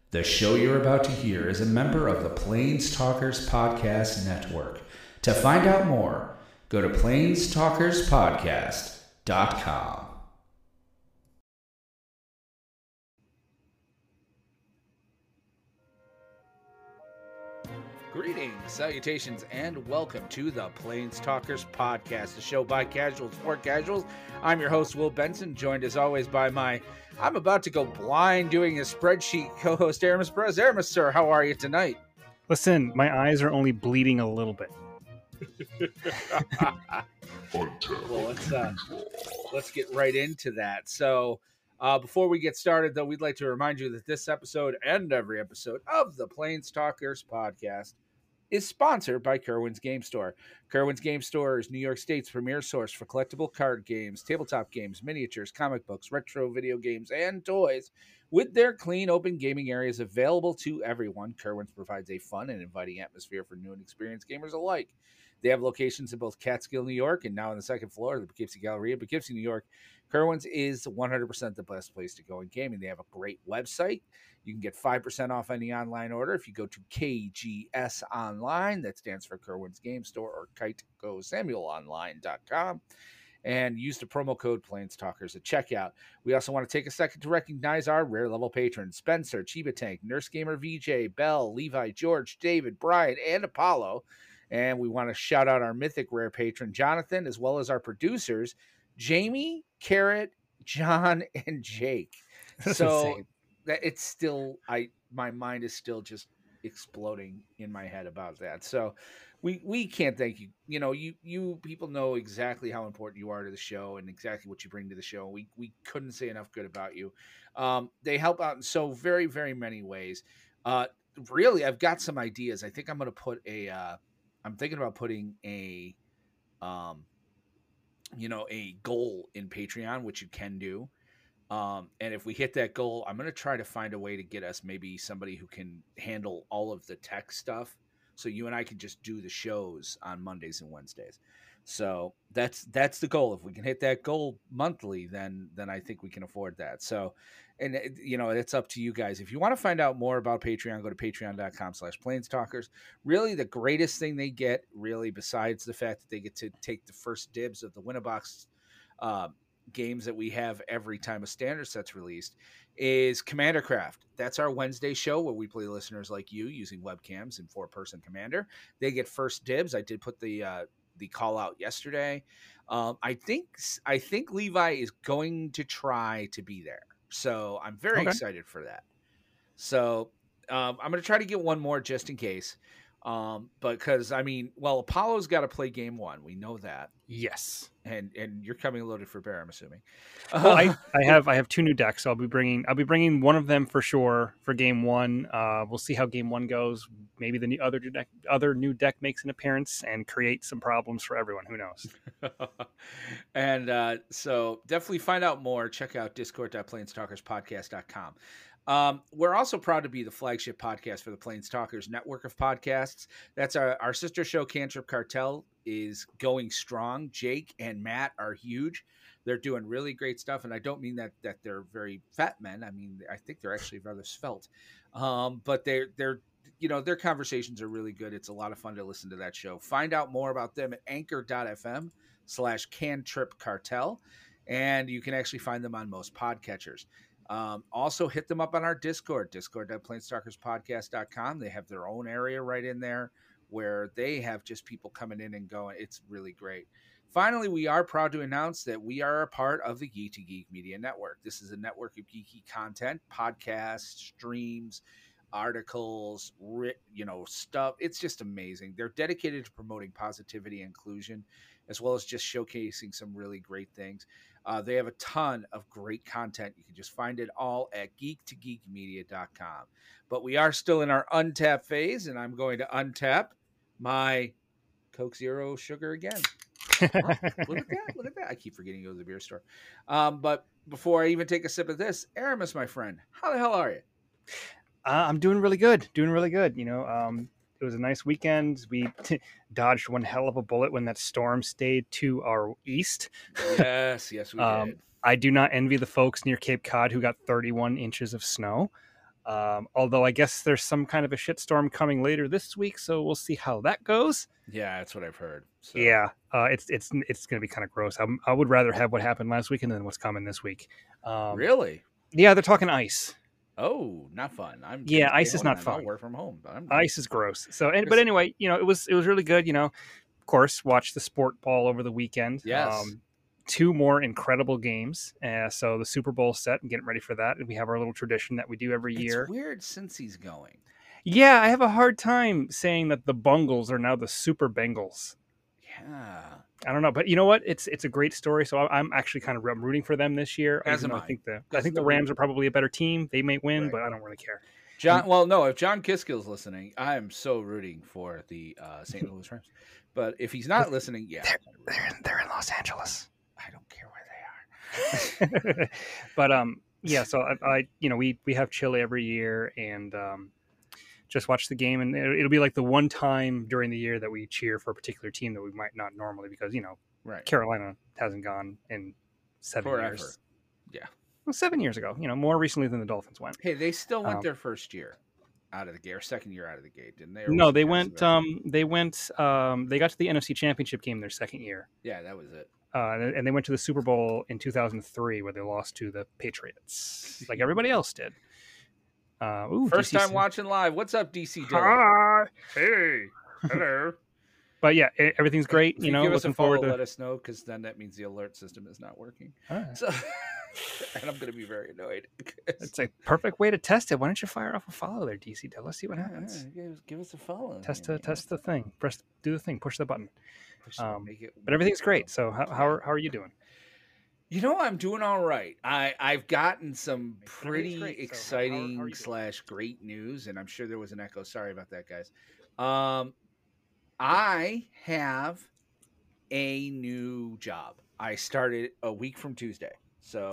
The show you're about to hear is a member of the Plains Talkers Podcast Network. To find out more, go to plainstalkerspodcast.com. Greetings, salutations, and welcome to the Plains Talkers Podcast, a show by casuals for casuals. I'm your host, Will Benson, joined as always by I'm about to go blind doing a spreadsheet co-host, Aramis Perez. Aramis, sir, how are you tonight? Listen, my eyes are only bleeding a little bit. Well, let's get right into that. So, before we get started, though, we'd like to remind you that this episode and every episode of the Plains Talkers Podcast is sponsored by Kerwin's Game Store. Kerwin's Game Store is New York State's premier source for collectible card games, tabletop games, miniatures, comic books, retro video games, and toys. With their clean, open gaming areas available to everyone, Kerwin's provides a fun and inviting atmosphere for new and experienced gamers alike. They have locations in both Catskill, New York, and now on the second floor of the Poughkeepsie Galleria, Poughkeepsie, New York. Kerwin's is 100% the best place to go in gaming. They have a great website. You can get 5% off any online order if you go to KGS Online. That stands for Kerwin's Game Store, or KiteGoSamuelOnline.com. And use the promo code PlainsTalkers at checkout. We also want to take a second to recognize our rare level patrons: Spencer, Chiba Tank, Nurse Gamer VJ, Bell, Levi, George, David, Brian, and Apollo. And we want to shout out our mythic rare patron, Jonathan, as well as our producers, Jamie, Carrot, John, and Jake. So that it's still, my mind is still just exploding in my head about that. So we can't thank you. You know, you people know exactly how important you are to the show and exactly what you bring to the show. We couldn't say enough good about you. They help out in so very, very many ways. Really, I've got some ideas. I think I'm going to put I'm thinking about putting a goal in Patreon, which you can do. And if we hit that goal, I'm going to try to find a way to get us maybe somebody who can handle all of the tech stuff, so you and I can just do the shows on Mondays and Wednesdays. So that's the goal. If we can hit that goal monthly, then I think we can afford that. So, and it's up to you guys. If you want to find out more about Patreon, go to patreon.com/plainstalkers. Really, the greatest thing they get, really, besides the fact that they get to take the first dibs of the Winnabox games that we have every time a standard set's released, is Commander Craft. That's our Wednesday show where we play listeners like you using webcams in 4-person Commander. They get first dibs. I did put the call out yesterday. I think Levi is going to try to be there, so I'm very excited for that. So I'm going to try to get one more just in case. But because Apollo's got to play game one. We know that. Yes. And you're coming loaded for bear, I'm assuming. Well, I have 2 new decks, so I'll be bringing one of them for sure for game one. We'll see how game one goes. Maybe the other new deck makes an appearance and create some problems for everyone. Who knows? And so definitely find out more. Check out discord.plainstalkerspodcast.com. We're also proud to be the flagship podcast for the Plains Talkers network of podcasts. That's our sister show, Cantrip Cartel, is going strong. Jake and Matt are huge. They're doing really great stuff. And I don't mean that they're very fat men. I mean, I think they're actually rather svelte. But they're their conversations are really good. It's a lot of fun to listen to that show. Find out more about them at anchor.fm/Cantrip Cartel. And you can actually find them on most podcatchers. Also hit them up on our discord.plainstalkerspodcast.com. They have their own area right in there where they have just people coming in and going. It's really great. Finally, we are proud to announce that we are a part of the Geek to Geek Media Network. This is a network of geeky content, podcasts, streams, articles, stuff. It's just amazing. They're dedicated to promoting positivity and inclusion, as well as just showcasing some really great things. They have a ton of great content. You can just find it all at geektogeekmedia.com. But we are still in our untap phase, and I'm going to untap my Coke Zero Sugar again. Look at that. I keep forgetting to go to the beer store. But before I even take a sip of this, Aramis, my friend, how the hell are you? I'm doing really good. It was a nice weekend. We dodged one hell of a bullet when that storm stayed to our east. Yes, we did. I do not envy the folks near Cape Cod who got 31 inches of snow. Although I guess there's some kind of a shitstorm coming later this week, so we'll see how that goes. Yeah, that's what I've heard. So. Yeah, it's going to be kind of gross. I would rather have what happened last weekend than what's coming this week. Really? Yeah, they're talking ice. Oh, not fun. I'm Yeah, gonna stay ice is home not then. fun. I'll work from home. But ice is gross. So, but anyway, it was really good. Of course, watched the sport ball over the weekend. Yes. 2 more incredible games. So the Super Bowl set and getting ready for that. And we have our little tradition that we do every year. It's weird since he's going. Yeah, I have a hard time saying that the Bungles are now the Super Bengals. Yeah. I don't know, but you know what? It's a great story. So I'm actually kind of rooting for them this year. As am I think the Rams are probably a better team. They may win, but I don't really care. If John Kiskill's listening, I am so rooting for the St. Louis Rams. But if he's not listening, yeah, they're in Los Angeles. I don't care where they are. But yeah. So I we have chili every year, and just watch the game, and it'll be like the one time during the year that we cheer for a particular team that we might not normally, because Carolina hasn't gone in 7 years. Yeah. Well, 7 years ago, more recently than the Dolphins went. Hey, they still went their first year out of the gate, or second year out of the gate, didn't they? No, they went. They got to the NFC Championship game their second year. Yeah, that was it. And they went to the Super Bowl in 2003, where they lost to the Patriots, like everybody else did. First time watching live. What's up, DC Dilla? Hey, hello. But yeah, everything's great. If you give us a follow, let us know, because then that means the alert system is not working. So, and I'm going to be very annoyed. It's a perfect way to test it. Why don't you fire off a follow there, DC Dilla? Let's see what happens. Give us a follow. Test the thing. Do the thing. Push the button. But everything's great. So how are you doing? I'm doing all right. I've gotten some pretty exciting / great news, and I'm sure there was an echo. Sorry about that, guys. I have a new job. I started a week from Tuesday. So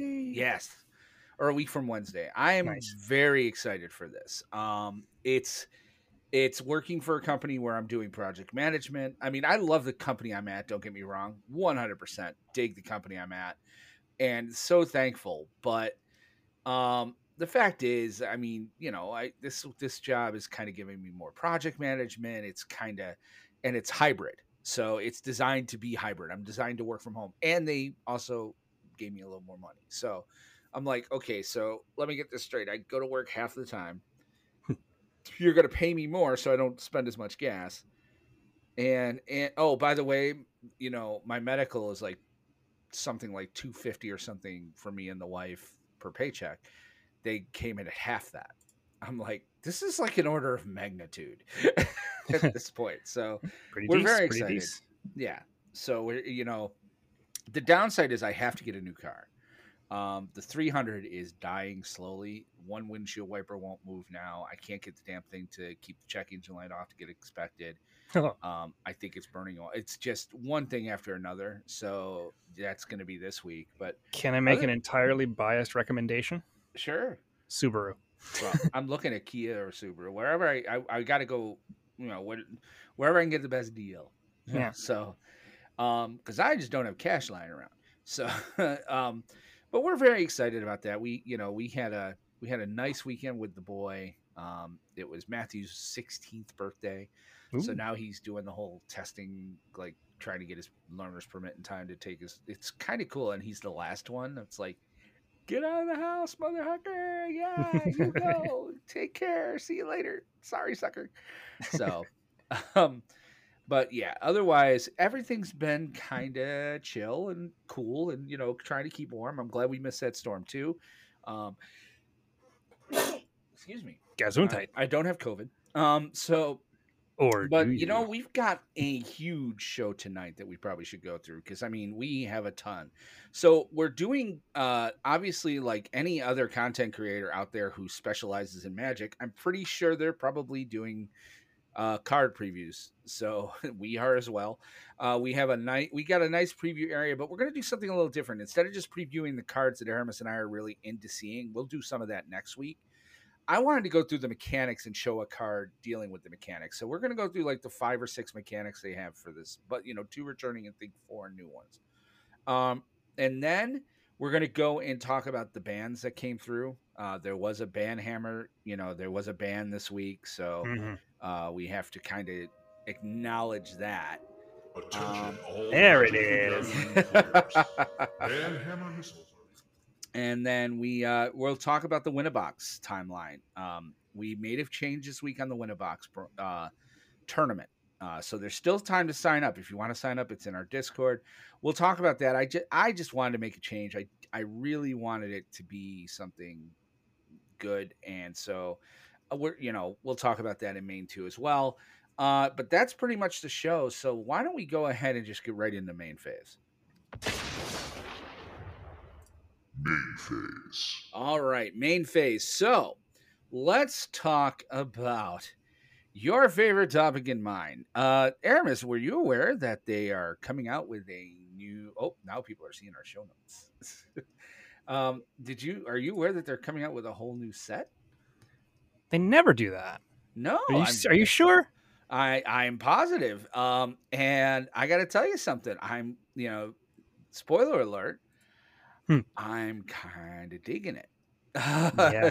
a week from Wednesday. I am very excited for this. It's working for a company where I'm doing project management. I mean, I love the company I'm at. Don't get me wrong. 100% dig the company I'm at, and so thankful. But the fact is, I mean, this job is kind of giving me more project management. And it's hybrid. So it's designed to be hybrid. I'm designed to work from home, and they also gave me a little more money. So I'm like, okay, so let me get this straight. I go to work half the time. You're going to pay me more so I don't spend as much gas. And oh, by the way, my medical is like something like $250 or something for me and the wife per paycheck. They came in at half that. I'm like, this is like an order of magnitude at this point. So we're very excited. Yeah. So the downside is I have to get a new car. The 300 is dying slowly. One windshield wiper won't move now. I can't get the damn thing to keep the check engine light off to get expected. I think it's burning oil. It's just one thing after another. So that's going to be this week. But can I make an entirely biased recommendation? Sure. Subaru. Well, I'm looking at Kia or Subaru. Wherever I got to go, wherever I can get the best deal. Yeah. So, because I just don't have cash lying around. So, but we're very excited about that. We had a nice weekend with the boy. It was Matthew's 16th birthday. Ooh. So now he's doing the whole testing, like trying to get his learner's permit in time to take it's kind of cool. And he's the last one. It's like, get out of the house, mother hucker. Yeah, you go. Take care. See you later. Sorry, sucker. So, but yeah, otherwise everything's been kind of chill and cool, and trying to keep warm. I'm glad we missed that storm too. Excuse me. Gesundheit. I don't have COVID. We've got a huge show tonight that we probably should go through, because we have a ton. So we're doing obviously, like any other content creator out there who specializes in Magic, I'm pretty sure they're probably doing card previews. So we are as well. We got a nice preview area, but we're going to do something a little different. Instead of just previewing the cards that Aramis and I are really into seeing, we'll do some of that next week. I wanted to go through the mechanics and show a card dealing with the mechanics. So we're going to go through like the 5 or 6 mechanics they have for this, but 2 returning and 4 new ones. And then we're going to go and talk about the bans that came through. There was a ban hammer, there was a ban this week, so we have to kind of acknowledge that. Attention, all there it Magic is. the Gathering players. Ban hammer missile. And then we'll talk about the Winnabox timeline. We made a change this week on the Winnabox tournament. So there's still time to sign up. If you want to sign up, it's in our Discord. We'll talk about that. I just wanted to make a change. I really wanted it to be something good, and so we'll talk about that in main 2 as well. But that's pretty much the show. So why don't we go ahead and just get right into main phase? Main phase. All right, main phase. So let's talk about your favorite topic in mind. Aramis, were you aware that they are coming out with a new... Oh, now people are seeing our show notes. Are you aware that they're coming out with a whole new set? They never do that. No. Are you sure? I'm positive. And I got to tell you something. I'm, spoiler alert, I'm kind of digging it. Yeah.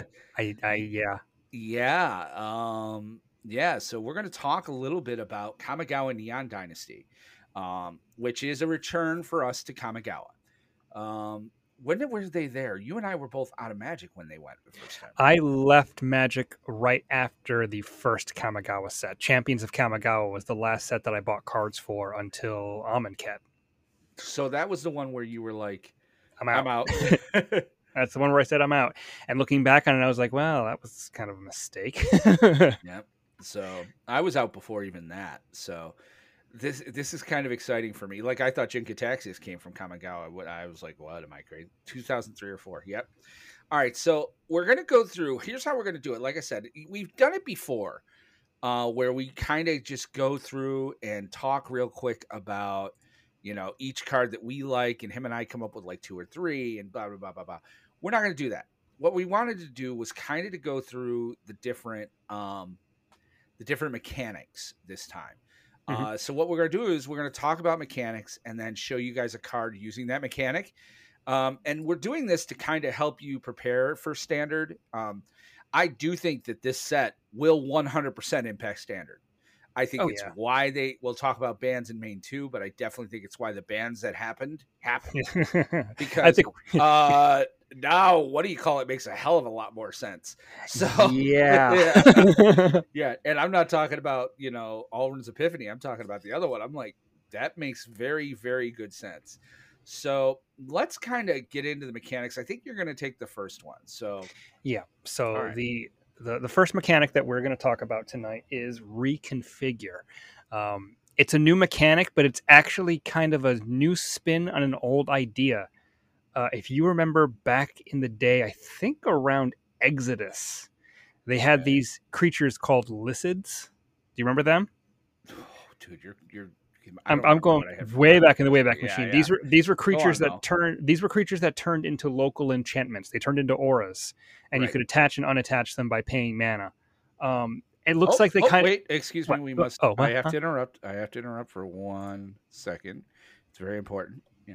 Yeah. So we're going to talk a little bit about Kamigawa Neon Dynasty, which is a return for us to Kamigawa. When were they there? You and I were both out of Magic when they went the first time. I left Magic right after the first Kamigawa set. Champions of Kamigawa was the last set that I bought cards for until Amonkhet. So that was the one where you were like, I'm out. That's the one where I said I'm out. And looking back on it, I was like, well, that was kind of a mistake. Yep. So I was out before even that. So this is kind of exciting for me. Like, I thought Jin-Gitaxias came from Kamigawa. I was like, what, am I crazy? 2003 or 4. Yep. All right. So we're going to go through. Here's how we're going to do it. Like I said, we've done it before where we kind of just go through and talk real quick about, each card that we like, and him and I come up with like 2 or 3 and blah, blah, blah, blah, blah. We're not going to do that. What we wanted to do was kind of to go through the different mechanics this time. So what we're going to do is we're going to talk about mechanics and then show you guys a card using that mechanic. And we're doing this to kind of help you prepare for standard. I do think that this set will 100% impact standard. I think why we'll talk about bans in main 2, but I definitely think it's why the bans that happened. Because I think, now what do you call it makes a hell of a lot more sense. So yeah. Yeah. And I'm not talking about, Alrund's Epiphany. I'm talking about the other one. I'm like, that makes very, very good sense. So let's kind of get into the mechanics. I think you're going to take the first one. So yeah. So right. The first mechanic that we're going to talk about tonight is Reconfigure. It's a new mechanic, but it's actually kind of a new spin on an old idea. If you remember back in the day, I think around Exodus, they had these creatures called Lycids. Do you remember them? Oh, dude, you're. I'm going way back in the Wayback Machine. Yeah. These were creatures that turned into local enchantments. They turned into auras, and you could attach and unattach them by paying mana. It looks like they kind of... Wait, excuse me. We must... I have to interrupt. I have to interrupt for 1 second. It's very important. Yeah.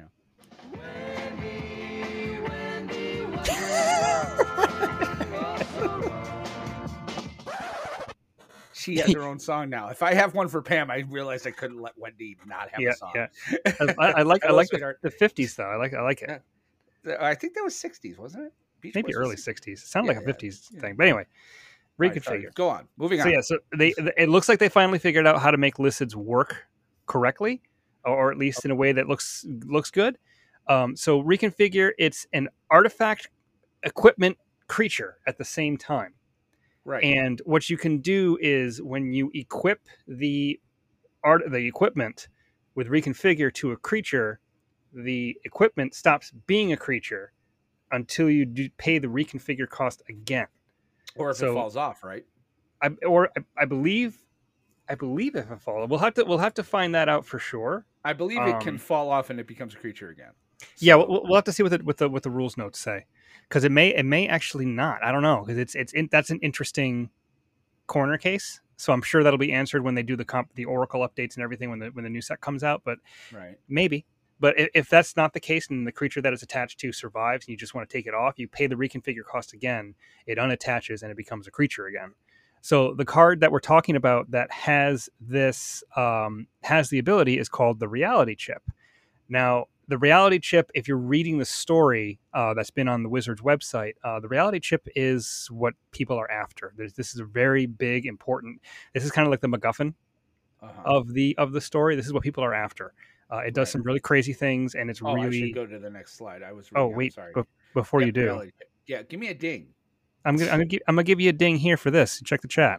She has her own song now. If I have one for Pam, I realized I couldn't let Wendy not have a song. Yeah. I like the 50s though. I like it. Yeah. I think that was 60s, wasn't it? Maybe early 60s. It sounded like a 50s thing. But anyway, Reconfigure. Go on. Moving on. So it looks like they finally figured out how to make Lycids work correctly, or at least in a way that looks good. So Reconfigure, it's an artifact, equipment, creature at the same time. Right. And what you can do is when you equip the equipment with Reconfigure to a creature, the equipment stops being a creature until you pay the Reconfigure cost again. Or if it falls off, right? I believe if it falls, we'll have to find that out for sure. I believe it can fall off and it becomes a creature again. So. Yeah, we'll have to see what the rules notes say, because it may actually not. I don't know, because that's an interesting corner case. So I'm sure that'll be answered when they do the Oracle updates and everything when the new set comes out. But maybe But if that's not the case and the creature that is attached to survives and you just want to take it off, you pay the reconfigure cost again, it unattaches and it becomes a creature again. So the card that we're talking about that has this has the ability is called the Reality Chip. Now, the Reality Chip, if you're reading the story that's been on the Wizards website, the Reality Chip is what people are after. This is a very big, important. This is kind of like the MacGuffin of the story. This is what people are after. It does some really crazy things, and it's really. I should go to the next slide. I was. Reading, wait, sorry. Before you do, give me a ding. I'm gonna give you a ding here for this. Check the chat.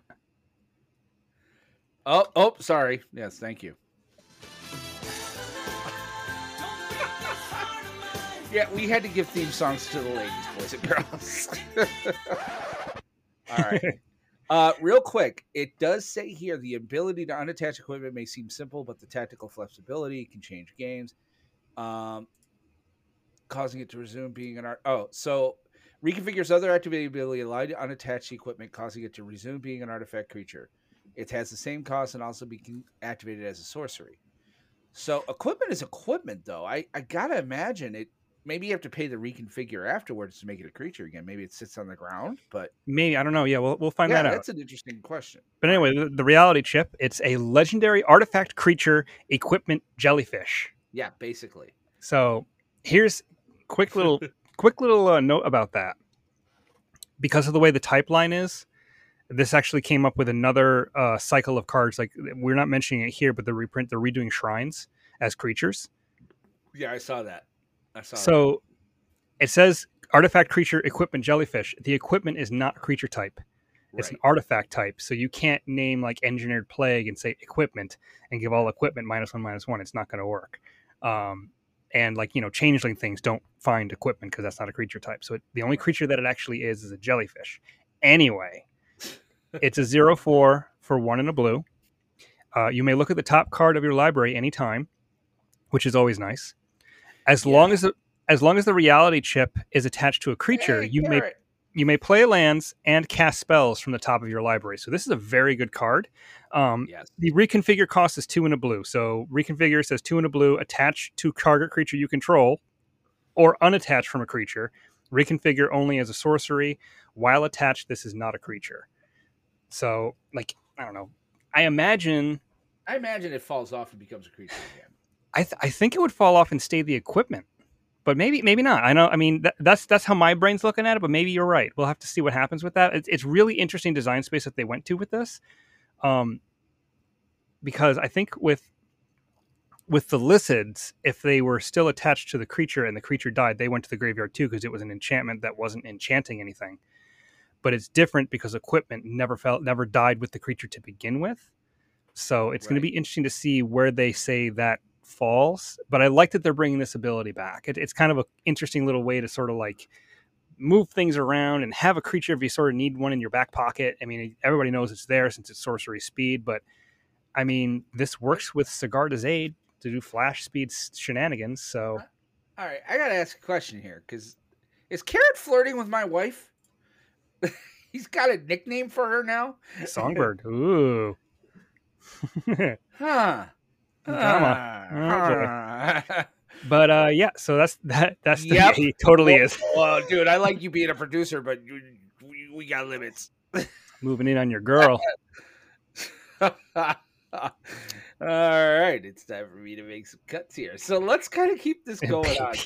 Oh, sorry. Yes, thank you. Yeah, we had to give theme songs to the ladies, boys and girls. All right. Real quick, it does say here the ability to unattach equipment may seem simple, but the tactical flexibility can change games, causing it to resume being an art. Oh, so reconfigures other activity ability, allow to unattach the equipment, causing it to resume being an artifact creature. It has the same cost and also be activated as a sorcery. So equipment is equipment, though. I gotta imagine it. Maybe you have to pay the reconfigure afterwards to make it a creature again. Maybe it sits on the ground, but maybe I don't know. Yeah, we'll find that out. That's an interesting question. But anyway, the Reality Chip, it's a legendary artifact creature equipment jellyfish. Yeah, basically. So here's quick little note about that. Because of the way the type line is, this actually came up with another cycle of cards. Like, we're not mentioning it here, but they're redoing shrines as creatures. Yeah, I saw that. So it says artifact creature equipment jellyfish. The equipment is not a creature type. It's an artifact type. So you can't name like engineered plague and say equipment and give all equipment -1/-1. It's not going to work. And like, changeling things don't find equipment because that's not a creature type. So the only creature that it actually is a jellyfish. Anyway, it's a 0/4 for 1 and a blue. You may look at the top card of your library anytime, which is always nice. As long as the Reality Chip is attached to a creature, you may play lands and cast spells from the top of your library. So this is a very good card. Yes. The reconfigure cost is 2 and a blue. So reconfigure says 2 and a blue, attach to target creature you control, or unattach from a creature. Reconfigure only as a sorcery. While attached, this is not a creature. So, like, I don't know. I imagine it falls off and becomes a creature again. I think it would fall off and stay the equipment, but maybe not. I know. I mean, that's how my brain's looking at it. But maybe you're right. We'll have to see what happens with that. It's really interesting design space that they went to with this, because I think with the Lycids, if they were still attached to the creature and the creature died, they went to the graveyard too because it was an enchantment that wasn't enchanting anything. But it's different because equipment never died with the creature to begin with. So it's going to be interesting to see where they say that falls, but I like that they're bringing this ability back. It's kind of an interesting little way to sort of like move things around and have a creature if you sort of need one in your back pocket. I mean, everybody knows it's there since it's sorcery speed, but I mean, this works with Sigarda's Aid to do flash speed shenanigans. So, all right, I gotta ask a question here because is Carrot flirting with my wife? He's got a nickname for her now. Songbird. Ooh. Huh. Drama. But yeah, so that's the he totally is. Well, dude, I like you being a producer, but we got limits. Moving in on your girl. All right, it's time for me to make some cuts here. So let's kind of keep this going on.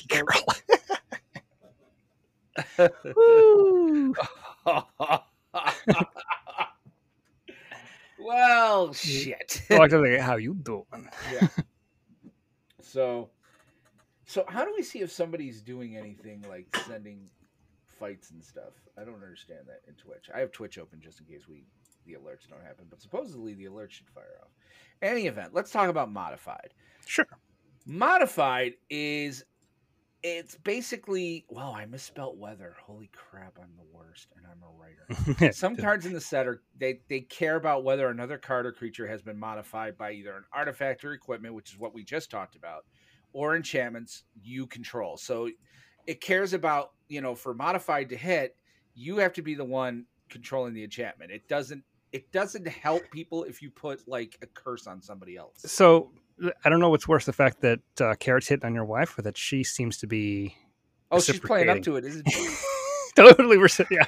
Well, shit. How you doing? Yeah. So how do we see if somebody's doing anything like sending fights and stuff? I don't understand that in Twitch. I have Twitch open just in case the alerts don't happen, but supposedly the alerts should fire off. Any event, let's talk about Modified. Sure. Modified it's basically, wow, I misspelled weather. Holy crap, I'm the worst, and I'm a writer. Some cards in the set they care about whether another card or creature has been modified by either an artifact or equipment, which is what we just talked about, or enchantments you control. So it cares about, for modified to hit, you have to be the one controlling the enchantment. It doesn't help people if you put like a curse on somebody else. So I don't know what's worse, the fact that Carrot's hitting on your wife, or that she seems to be. Oh, she's playing up reciprocating. to it, isn't she? Totally, yeah.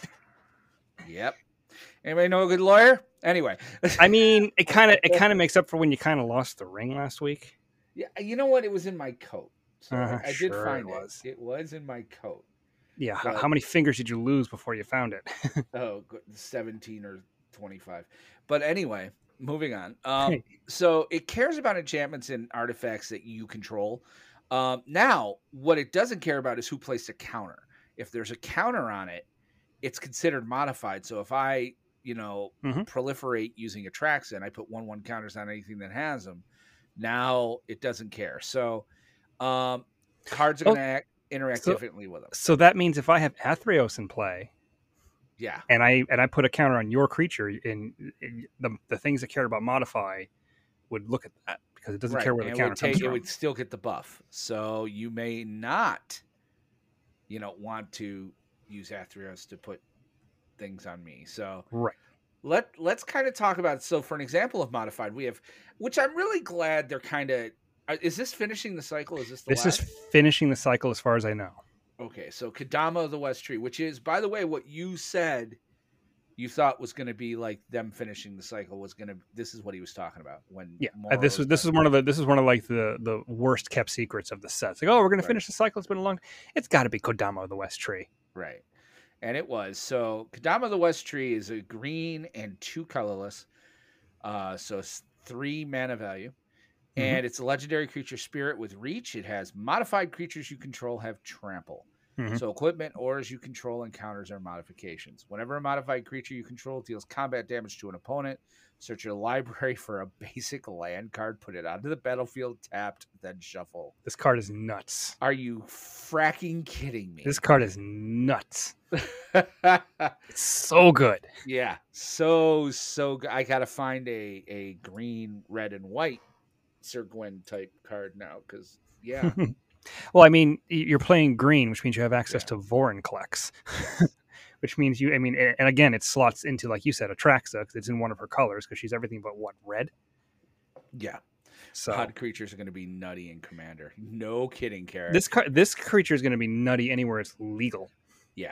Yep. Anybody know a good lawyer? Anyway, I mean, it kind of makes up for when you kind of lost the ring last week. yeah, you know what? It was in my coat, so I did Sure find it was. it. It was in my coat. Yeah. But- How many fingers did you lose before you found it? Oh, 17 or 25. But anyway, moving on. Hey. So it cares about enchantments and artifacts that you control. Now, what it doesn't care about is who placed a counter. If there's a counter on it, it's considered modified. So if I, Mhm. proliferate using Atraxa and I put 1/1 counters on anything that has them, now it doesn't care. So cards are going to interact differently with them. So that means if I have Athreos in play, Yeah. and I put a counter on your creature, in the things that care about modify would look at that, because it doesn't care where the counter comes It from. would still get the buff. So you may not, want to use Athreos to put things on me. So Right. let's kind of talk about. So for an example of modified, we have, which I'm really glad they're kind of. Is this finishing the cycle? Is this the This last? is finishing the cycle as far as I know. Okay, so Kadama of the West Tree, which is, by the way, what you said you thought was going to be like them finishing the cycle was going to. This is what he was talking about when. Yeah, Moro this was is one of like the worst kept secrets of the set. It's like, oh, we're going to finish the cycle. It's been a long. It's got to be Kodama of the West Tree. Right. And it was. So Kadama of the West Tree is a green and 2 colorless. So it's 3 mana value. And it's a legendary creature spirit with reach. It has modified creatures you control have trample. So equipment, ores you control, and counters are modifications. Whenever a modified creature you control deals combat damage to an opponent, search your library for a basic land card, put it onto the battlefield, tapped, then shuffle. This card is nuts. Are you fracking kidding me? This card is nuts. It's so good. Yeah, so good. I gotta find a green, red, and white Sir Gwen type card now, because yeah. Well, I mean, you're playing green, which means you have access to Vorinclex, which means and again, it slots into, like you said, Atraxa, because it's in one of her colors, because she's everything but red. Yeah. So Odd creatures are going to be nutty in Commander. No kidding, Carrot. This creature is going to be nutty anywhere it's legal. Yeah.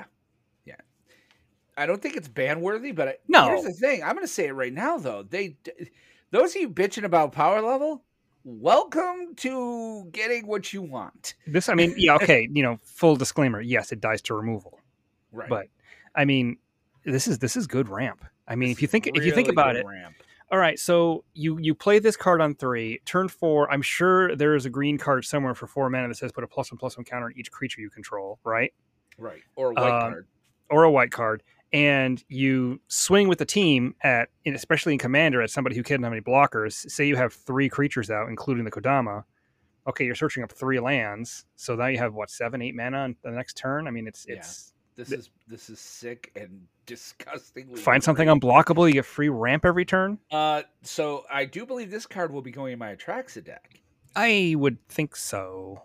I don't think it's ban worthy, but No. Here's the thing. I'm going to say it right now, though. Those of you bitching about power level, welcome to getting what you want. This, okay, full disclaimer. Yes, it dies to removal, Right. but I mean, this is good ramp. I mean, if you think Really about good it, ramp. all right. So you play this card on 3, turn 4. I'm sure there is a green card somewhere for 4 mana that says put a +1/+1 counter on each creature you control, right? Right. Or a white card. Or a white card. And you swing with the team especially in Commander, at somebody who can't have any blockers. Say you have 3 creatures out, including the Kodama. Okay, you're searching up 3 lands, so now you have 7, 8 mana on the next turn. I mean, it's This is sick and disgustingly. find something great. unblockable. You get free ramp every turn. So I do believe this card will be going in my Atraxa deck. I would think so.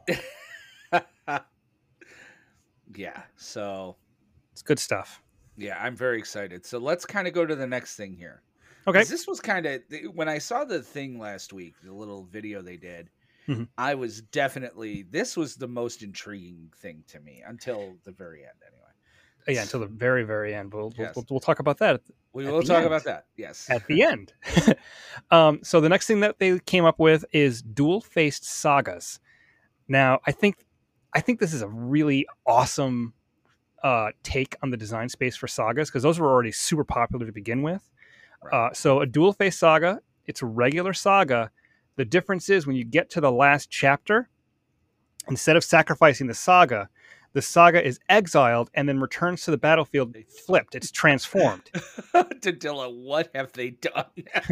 Yeah. So It's good stuff. yeah, I'm very excited. So let's kind of go to the next thing here. Okay. 'Cause this was kind of when I saw the thing last week, the little video they did. I was this was the most intriguing thing to me until the very end, anyway. Yeah, until the very, very end. We'll talk about that. We will talk about that. Yes. At the end. So the next thing that they came up with is dual-faced sagas. Now, I think this is a really awesome take on the design space for sagas, because those were already super popular to begin with. Right. So a dual-faced saga, it's a regular saga. The difference is when you get to the last chapter, instead of sacrificing the saga is exiled and then returns to the battlefield flipped. It's transformed. Dadilla, what have they done?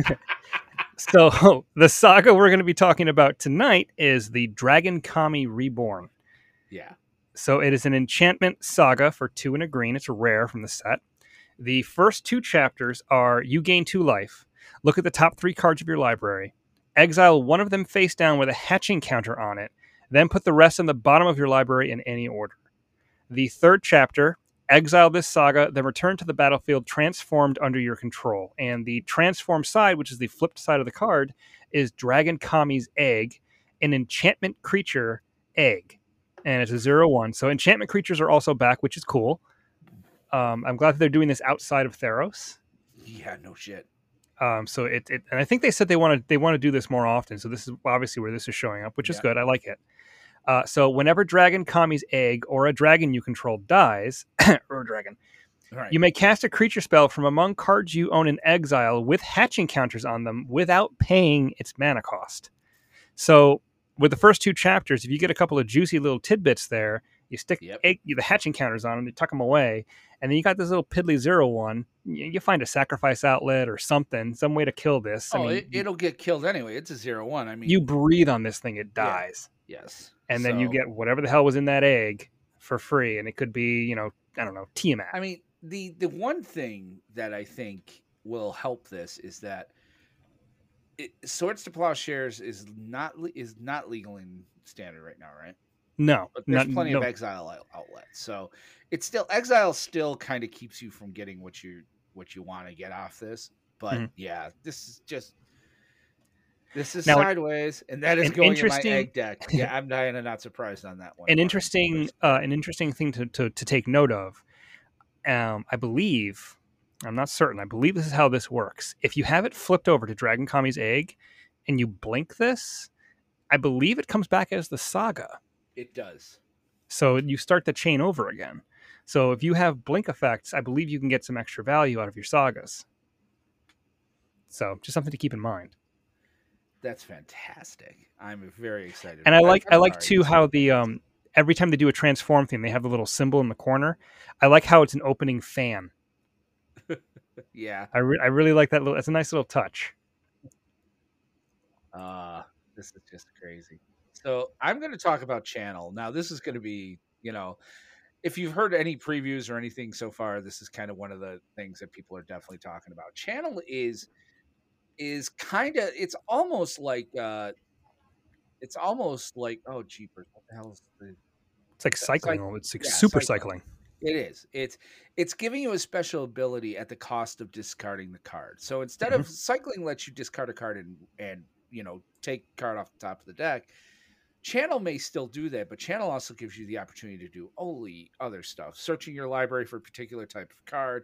So the saga we're going to be talking about tonight is the Dragon Kami Reborn. Yeah. So it is an enchantment saga for 2 and a green. It's a rare from the set. The first 2 chapters are you gain 2 life. Look at the top 3 cards of your library. Exile one of them face down with a hatching counter on it. Then put the rest on the bottom of your library in any order. The third chapter, exile this saga, then return to the battlefield transformed under your control. And the transform side, which is the flipped side of the card, is Dragon Kami's Egg, an enchantment creature egg. And it's a 0/1. So enchantment creatures are also back, which is cool. I'm glad that they're doing this outside of Theros. Yeah, no shit. So and I think they said they want to do this more often. So this is obviously where this is showing up, which is good. I like it. So whenever Dragon Kami's Egg or a dragon you control dies, or a dragon, Right. you may cast a creature spell from among cards you own in exile with hatching counters on them without paying its mana cost. So with the first 2 chapters, if you get a couple of juicy little tidbits there, you stick the hatching counters on them, you tuck them away, and then you got this little piddly 0/1. You find a sacrifice outlet or something, some way to kill this. Oh, it'll get killed anyway. It's a 0/1. I mean, you breathe on this thing, it dies. Yeah. Yes. And then you get whatever the hell was in that egg for free, and it could be, I don't know, Tiamat. I mean, the one thing that I think will help this is that Swords to Plowshares is not legal in Standard right now, right? No, but there's plenty of exile outlets. So it's still exile still kind of keeps you from getting what you want to get off this. But yeah, this is now, sideways, and that is going in my egg deck. Yeah, I'm not surprised on that one. An interesting thing to take note of. I believe, I'm not certain. I believe this is how this works. If you have it flipped over to Dragon Kami's Egg, and you blink this, I believe it comes back as the Saga. It does. So you start the chain over again. So if you have blink effects, I believe you can get some extra value out of your sagas. So just something to keep in mind. That's fantastic. I'm very excited. And I like too how the every time they do a transform thing, they have the little symbol in the corner. I like how it's an opening fan. Yeah. I really like that it's a nice little touch. This is just crazy. So I'm going to talk about Channel. Now, this is going to be, if you've heard any previews or anything so far, this is kind of one of the things that people are definitely talking about. Channel is kind of, it's almost like, oh, jeepers. What the hell is it's like cycling. It's like super cycling. It is. It's giving you a special ability at the cost of discarding the card. So instead of cycling lets you discard a card and take a card off the top of the deck, Channel may still do that, but Channel also gives you the opportunity to do only other stuff, searching your library for a particular type of card,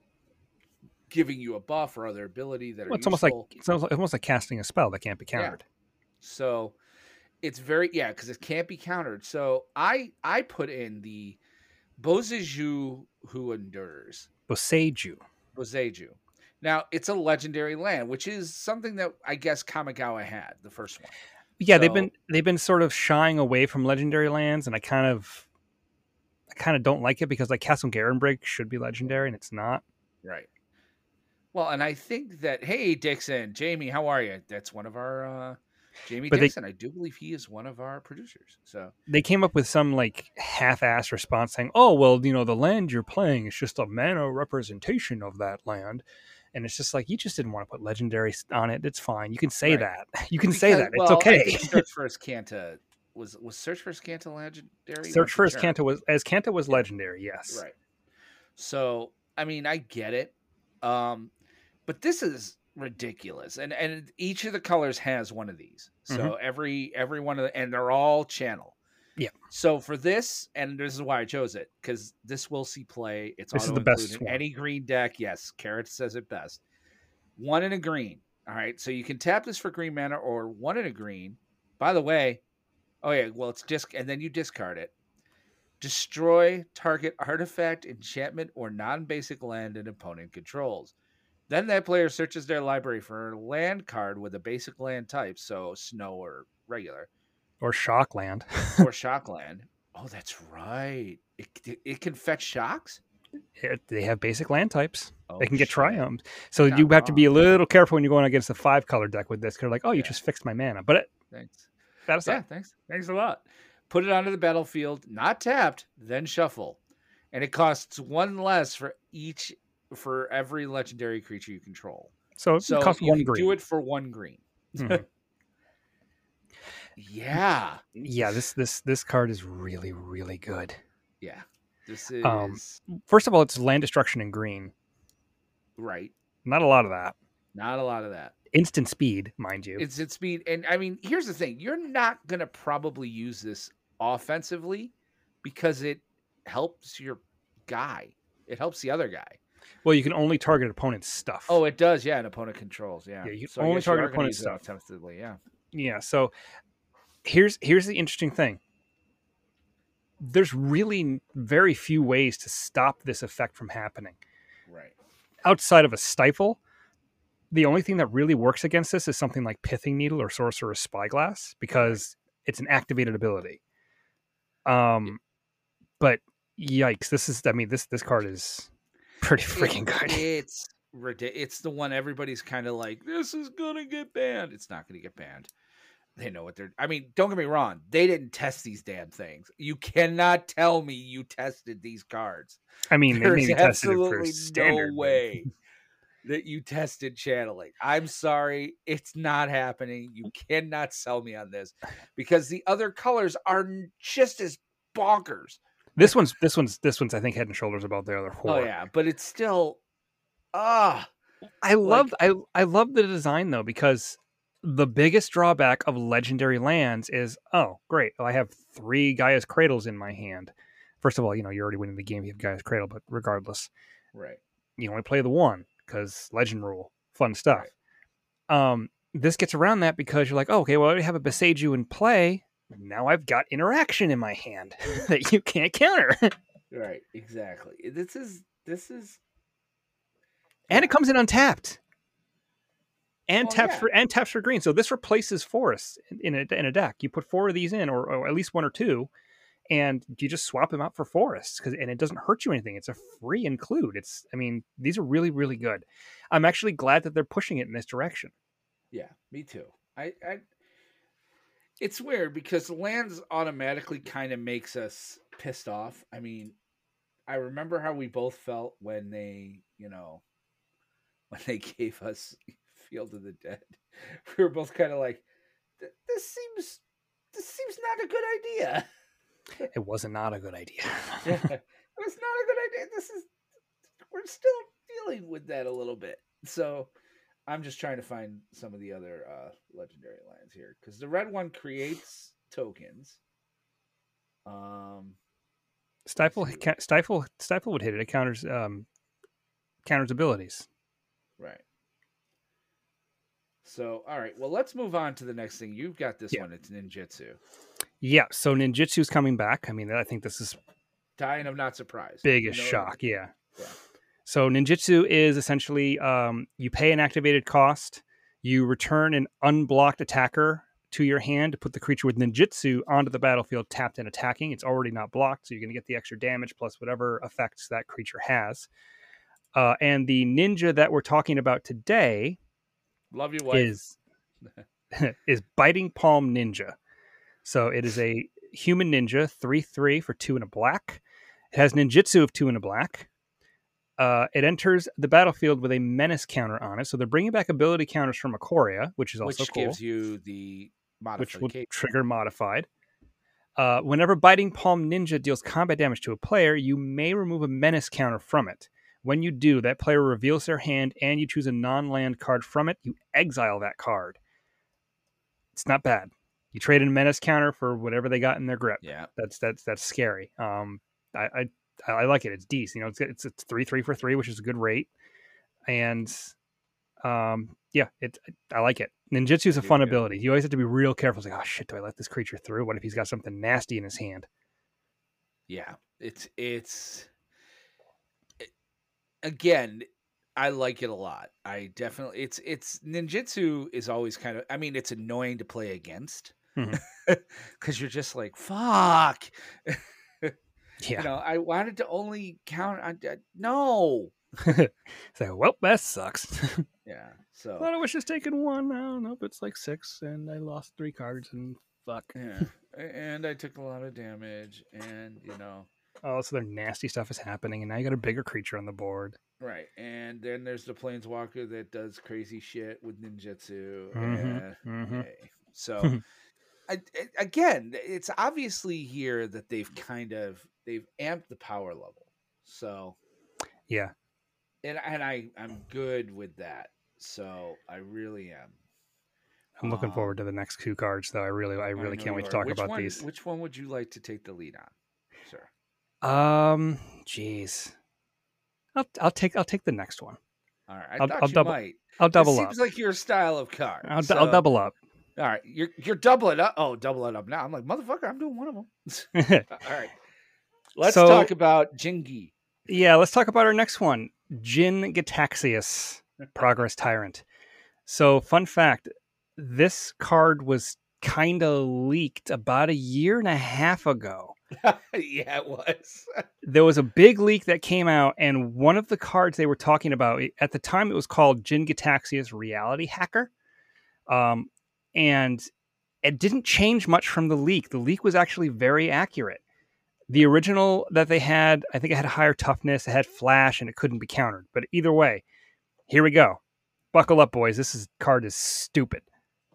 giving you a buff or other ability that it's almost like casting a spell that can't be countered. Yeah. So it's because it can't be countered. So I put in the Boseiju Who Endures. Boseiju. Now, it's a legendary land, which is something that I guess Kamigawa had, the first one. Yeah, so, they've been sort of shying away from legendary lands, and I kind of don't like it because like Castle Garenbrig should be legendary, and it's not. Right. Well, and I think that, hey, Dixon, Jamie, how are you? That's one of our Jamie Dixon. I do believe he is one of our producers. So they came up with some like half-ass response saying, "Oh, well, the land you're playing is just a mana representation of that land." And it's just like, you just didn't want to put legendary on it. It's fine. You can say that. You can say that. It's okay. I think Search for Azcanta was Search for Azcanta legendary? Search for Azcanta was legendary, yes. Right. So, I mean, I get it. But this is ridiculous. And each of the colors has one of these. So every one of and they're all Channel. Yeah. So for this, and this is why I chose it, because this will see play. This is the best one. Any green deck. Yes, Carrot says it best. 1 in a green. All right. So you can tap this for green mana or 1 in a green. By the way, it's and then you discard it. Destroy target artifact, enchantment, or non-basic land an opponent controls. Then that player searches their library for a land card with a basic land type, so snow or regular. Or Shockland. Oh, that's right. It can fetch shocks? They have basic land types. They can get triumphs. So you have to be a little careful when you're going against a 5-color deck with this. Because like, you just fixed my mana. But thanks. Thanks a lot. Put it onto the battlefield, not tapped, then shuffle. And it costs 1 less for every legendary creature you control. So it costs 1 green. Do it for 1 green. Mm-hmm. Yeah. Yeah, this card is really, really good. Yeah. This Um, is First of all, it's land destruction in green. right. Not a lot of that. Not a lot of that. Instant speed, mind you. It's its speed, and I mean, here's the thing: you're not gonna probably use this offensively because it helps your guy. It helps the other guy. Well, you can only target opponent's stuff. Oh, it does, yeah. An opponent controls, yeah. Yeah, you can So I only guess you target are gonna opponent's use it stuff. offensively, yeah. Yeah. So here's the interesting thing. There's really very few ways to stop this effect from happening. Right. Outside of a stifle, the only thing that really works against this is something like Pithing Needle or Sorcerer's Spyglass, because it's an activated ability. But yikes, this card is pretty freaking good. It's ridiculous. It's the one everybody's kind of like, this is gonna get banned. It's not gonna get banned. They know what they're. I mean, don't get me wrong. They didn't test these damn things. You cannot tell me you tested these cards. I mean, they There's maybe tested it for absolutely standard. no way that you tested channeling. I'm sorry, it's not happening. You cannot sell me on this because the other colors are just as bonkers. This one's I think head and shoulders above the other four. Oh yeah, but it's still I love the design though, because the biggest drawback of legendary lands is, oh great, well, I have 3 Gaia's Cradles in my hand. First of all, you're already winning the game if you have Gaia's Cradle, but regardless, right, you only play the one because legend rule, fun stuff. Right. This gets around that because you're like, oh, okay, well, I already have a Boseiju in play. Now I've got interaction in my hand that you can't counter. Right, exactly. This is, and it comes in untapped. And Well, taps yeah. for green. So this replaces forests in a deck. You put 4 of these in, or at least 1 or 2, and you just swap them out for forests, and it doesn't hurt you anything. It's a free include. These are really, really good. I'm actually glad that they're pushing it in this direction. Yeah, me too. It's weird because lands automatically kind of makes us pissed off. I mean, I remember how we both felt when they, when they gave us Field of the Dead. We were both kind of like, this seems not a good idea. It was not a good idea. Yeah, it was not a good idea. We're still dealing with that a little bit. So I'm just trying to find some of the other legendary lands here, because the red one creates tokens. Stifle would hit it. It counters abilities. Right. So, all right. Well, let's move on to the next thing. You've got this one. It's Ninjutsu. Yeah. So Ninjutsu's coming back. I mean, I think this is dying. I'm not surprised. Biggest shock. Yeah. So Ninjutsu is essentially you pay an activated cost, you return an unblocked attacker to your hand to put the creature with Ninjutsu onto the battlefield tapped and attacking. It's already not blocked, so you're going to get the extra damage plus whatever effects that creature has. And the ninja that we're talking about today, love your wife, is Biting Palm Ninja. So it is a human ninja, 3/3 for 2 and a black. It has ninjutsu of 2 and a black. It enters the battlefield with a menace counter on it. So they're bringing back ability counters from Ikoria, which is also cool. Which gives you the modification. Which will trigger modified. Whenever Biting Palm Ninja deals combat damage to a player, you may remove a menace counter from it. When you do, that player reveals their hand and you choose a non-land card from it. You exile that card. It's not bad. You trade in a menace counter for whatever they got in their grip. Yeah, that's scary. I like it. It's decent. It's 3/3 for 3, which is a good rate. And I like it. Ninjutsu is a fun ability. You always have to be real careful. It's like, oh shit, do I let this creature through? What if he's got something nasty in his hand? Yeah, again, I like it a lot. I definitely it's ninjutsu is always kind of, I mean, it's annoying to play against because you're just like, fuck. Yeah. I wanted to only count. No. So, well, that sucks. Yeah. So I thought I was just taking 1. I don't know if it's like 6, and I lost 3 cards, and fuck. Yeah. And I took a lot of damage, and oh, so their nasty stuff is happening, and now you got a bigger creature on the board. Right. And then there's the Planeswalker that does crazy shit with ninjutsu. So again, it's obviously here that they've kind of they've amped the power level. So Yeah. and I'm good with that. So I really am. I'm looking forward to the next 2 cards, though. I really I can't know wait you to are. talk about these. Which one would you like to take the lead on, sir? Jeez. I'll take the next one. All right, I I'll thought you double. might. I'll double This up. seems like your style of card. I'll So, double up. all right, you're doubling up. Oh, doubling up now. I'm like, motherfucker, I'm doing one of them. All right, let's talk about Jingi. Yeah, let's talk about our next one, Jin Gitaxias, Progress Tyrant. So, fun fact, this card was kind of leaked about 1.5 years ago. Yeah, it was. There was a big leak that came out, and one of the cards they were talking about, at the time it was called Jin Gitaxias Reality Hacker. And it didn't change much from the leak. The leak was actually very accurate. The original that they had, I think it had higher toughness, it had flash, and it couldn't be countered. But either way, here we go. Buckle up, boys. Card is stupid.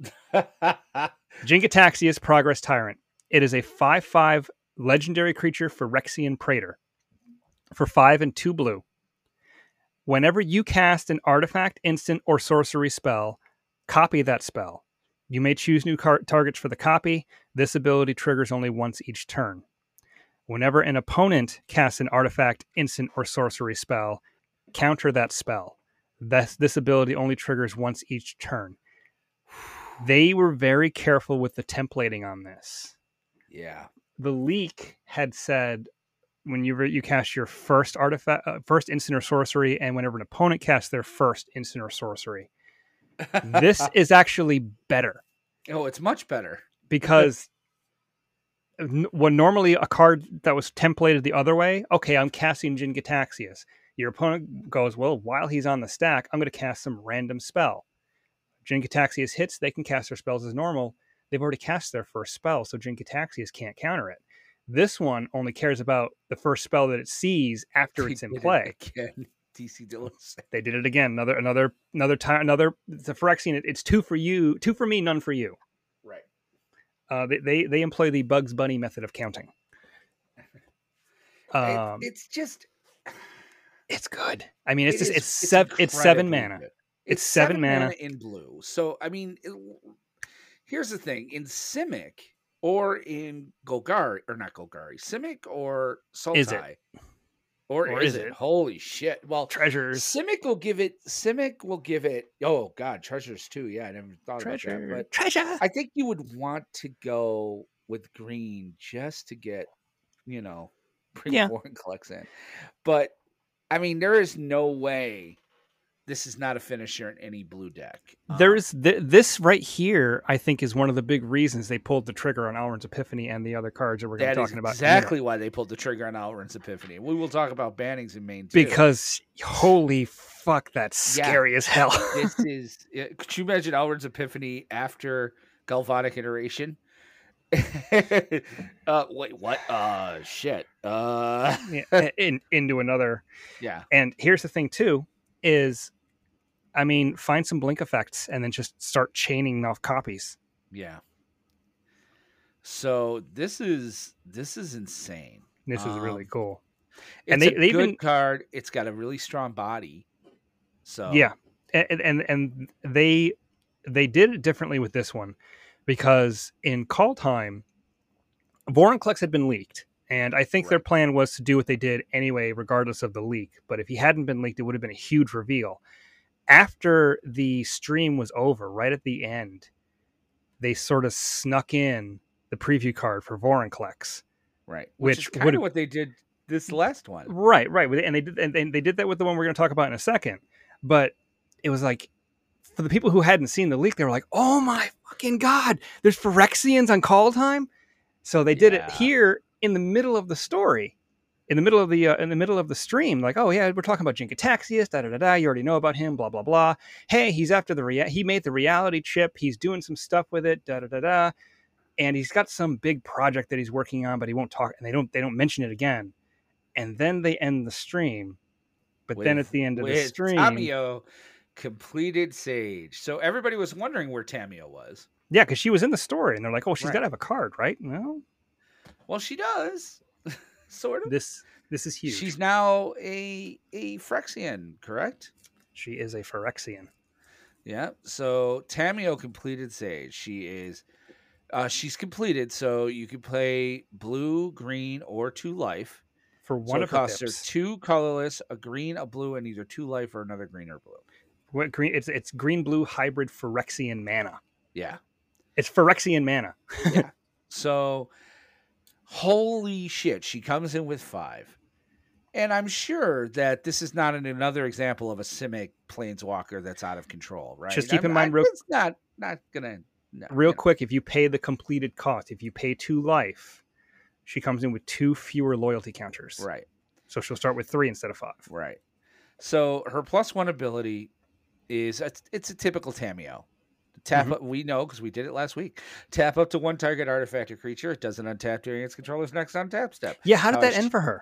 Jin Gitaxias Progress Tyrant. It is a 5/5 legendary creature for Phyrexian Praetor. For 5 and 2 blue. Whenever you cast an artifact, instant, or sorcery spell, copy that spell. You may choose new targets for the copy. This ability triggers only once each turn. Whenever an opponent casts an artifact, instant, or sorcery spell, counter that spell. This ability only triggers once each turn. They were very careful with the templating on this. Yeah. The leak had said when you cast your first artifact, first instant or sorcery, and whenever an opponent casts their first instant or sorcery. This is actually better. Oh, it's much better. Because when normally a card that was templated the other way, okay, I'm casting Jin Gitaxias. Your opponent goes, well, while he's on the stack, I'm going to cast some random spell. Jin Gitaxias hits, they can cast their spells as normal. They've already cast their first spell, so Jin Gitaxias can't counter it. This one only cares about the first spell that it sees after it's in play. DC Dillis. They did it again. Another time. It's a Phyrexian. It's 2 for you, 2 for me, none for you. Right. They employ the Bugs Bunny method of counting. It's just, it's good. I mean, it's 7 mana. Good. It's 7 mana in blue. So I mean, here's the thing: in Simic or in Golgari, or not Golgari, Simic or Sultai. Is it? Or is it? Holy shit. Well, treasures. Simic will give it. Oh God, treasures too. Yeah, I never thought about that. But treasure. I think you would want to go with green just to get, bring Vorinclex in. But I mean, there is no way this is not a finisher in any blue deck. There's this right here, I think, is one of the big reasons they pulled the trigger on Alrund's Epiphany and the other cards that we're going to be talking about. Exactly why they pulled the trigger on Alrund's Epiphany. We will talk about bannings in main too. Because holy fuck, that's scary as hell. This is. Could you imagine Alrund's Epiphany after Galvanic Iteration? Wait, what? Shit. Into another. Yeah. And here's the thing too, is, I mean, find some blink effects and then just start chaining off copies. Yeah. So this is insane. This is really cool. And they good card. It's got a really strong body. So yeah, and they did it differently with this one, because in Call Time, Vorinclex had been leaked. And I think their plan was to do what they did anyway, regardless of the leak. But if he hadn't been leaked, it would have been a huge reveal. After the stream was over, right at the end, they sort of snuck in the preview card for Vorinclex. Right. Which is kind of what they did this last one. Right. And they did that with the one we're going to talk about in a second. But it was like, for the people who hadn't seen the leak, they were like, oh my fucking God, there's Phyrexians on Call Time? So they did it here in the middle of the story, in the middle of the stream, like, oh yeah, we're talking about Jin Gitaxias, you already know about him, blah blah blah. Hey, he's after he made the reality chip, he's doing some stuff with it, and he's got some big project that he's working on, but he won't talk, and they don't mention it again. And then they end the stream, but then at the end of the stream, Tamiyo completed Sage. So everybody was wondering where Tamiyo was. Yeah, because she was in the story, and they're like, oh, she's got to have a card, right? No. Well, she does. Sort of. This is huge. She's now a Phyrexian, correct? She is a Phyrexian. Yeah. So Tamio completed Sage. She's completed, so you can play blue, green, or 2 life. For one of it costs her her pips. 2 colorless, a green, a blue, and either 2 life or another green or blue. What green? It's green blue hybrid Phyrexian mana. Yeah. It's Phyrexian mana. Yeah. So holy shit, she comes in with 5. And I'm sure that this is not another example of a Simic planeswalker that's out of control, right? Just keep in mind, it's not gonna real quick. If you pay the completed cost, if you pay 2 life, she comes in with 2 fewer loyalty counters. Right. So she'll start with 3 instead of 5. Right. So her +1 ability is it's a typical Tamio. Tap up, we know because we did it last week. Tap up to 1 target artifact or creature. It doesn't untap during its controller's next untap step. Yeah, how did that end for her?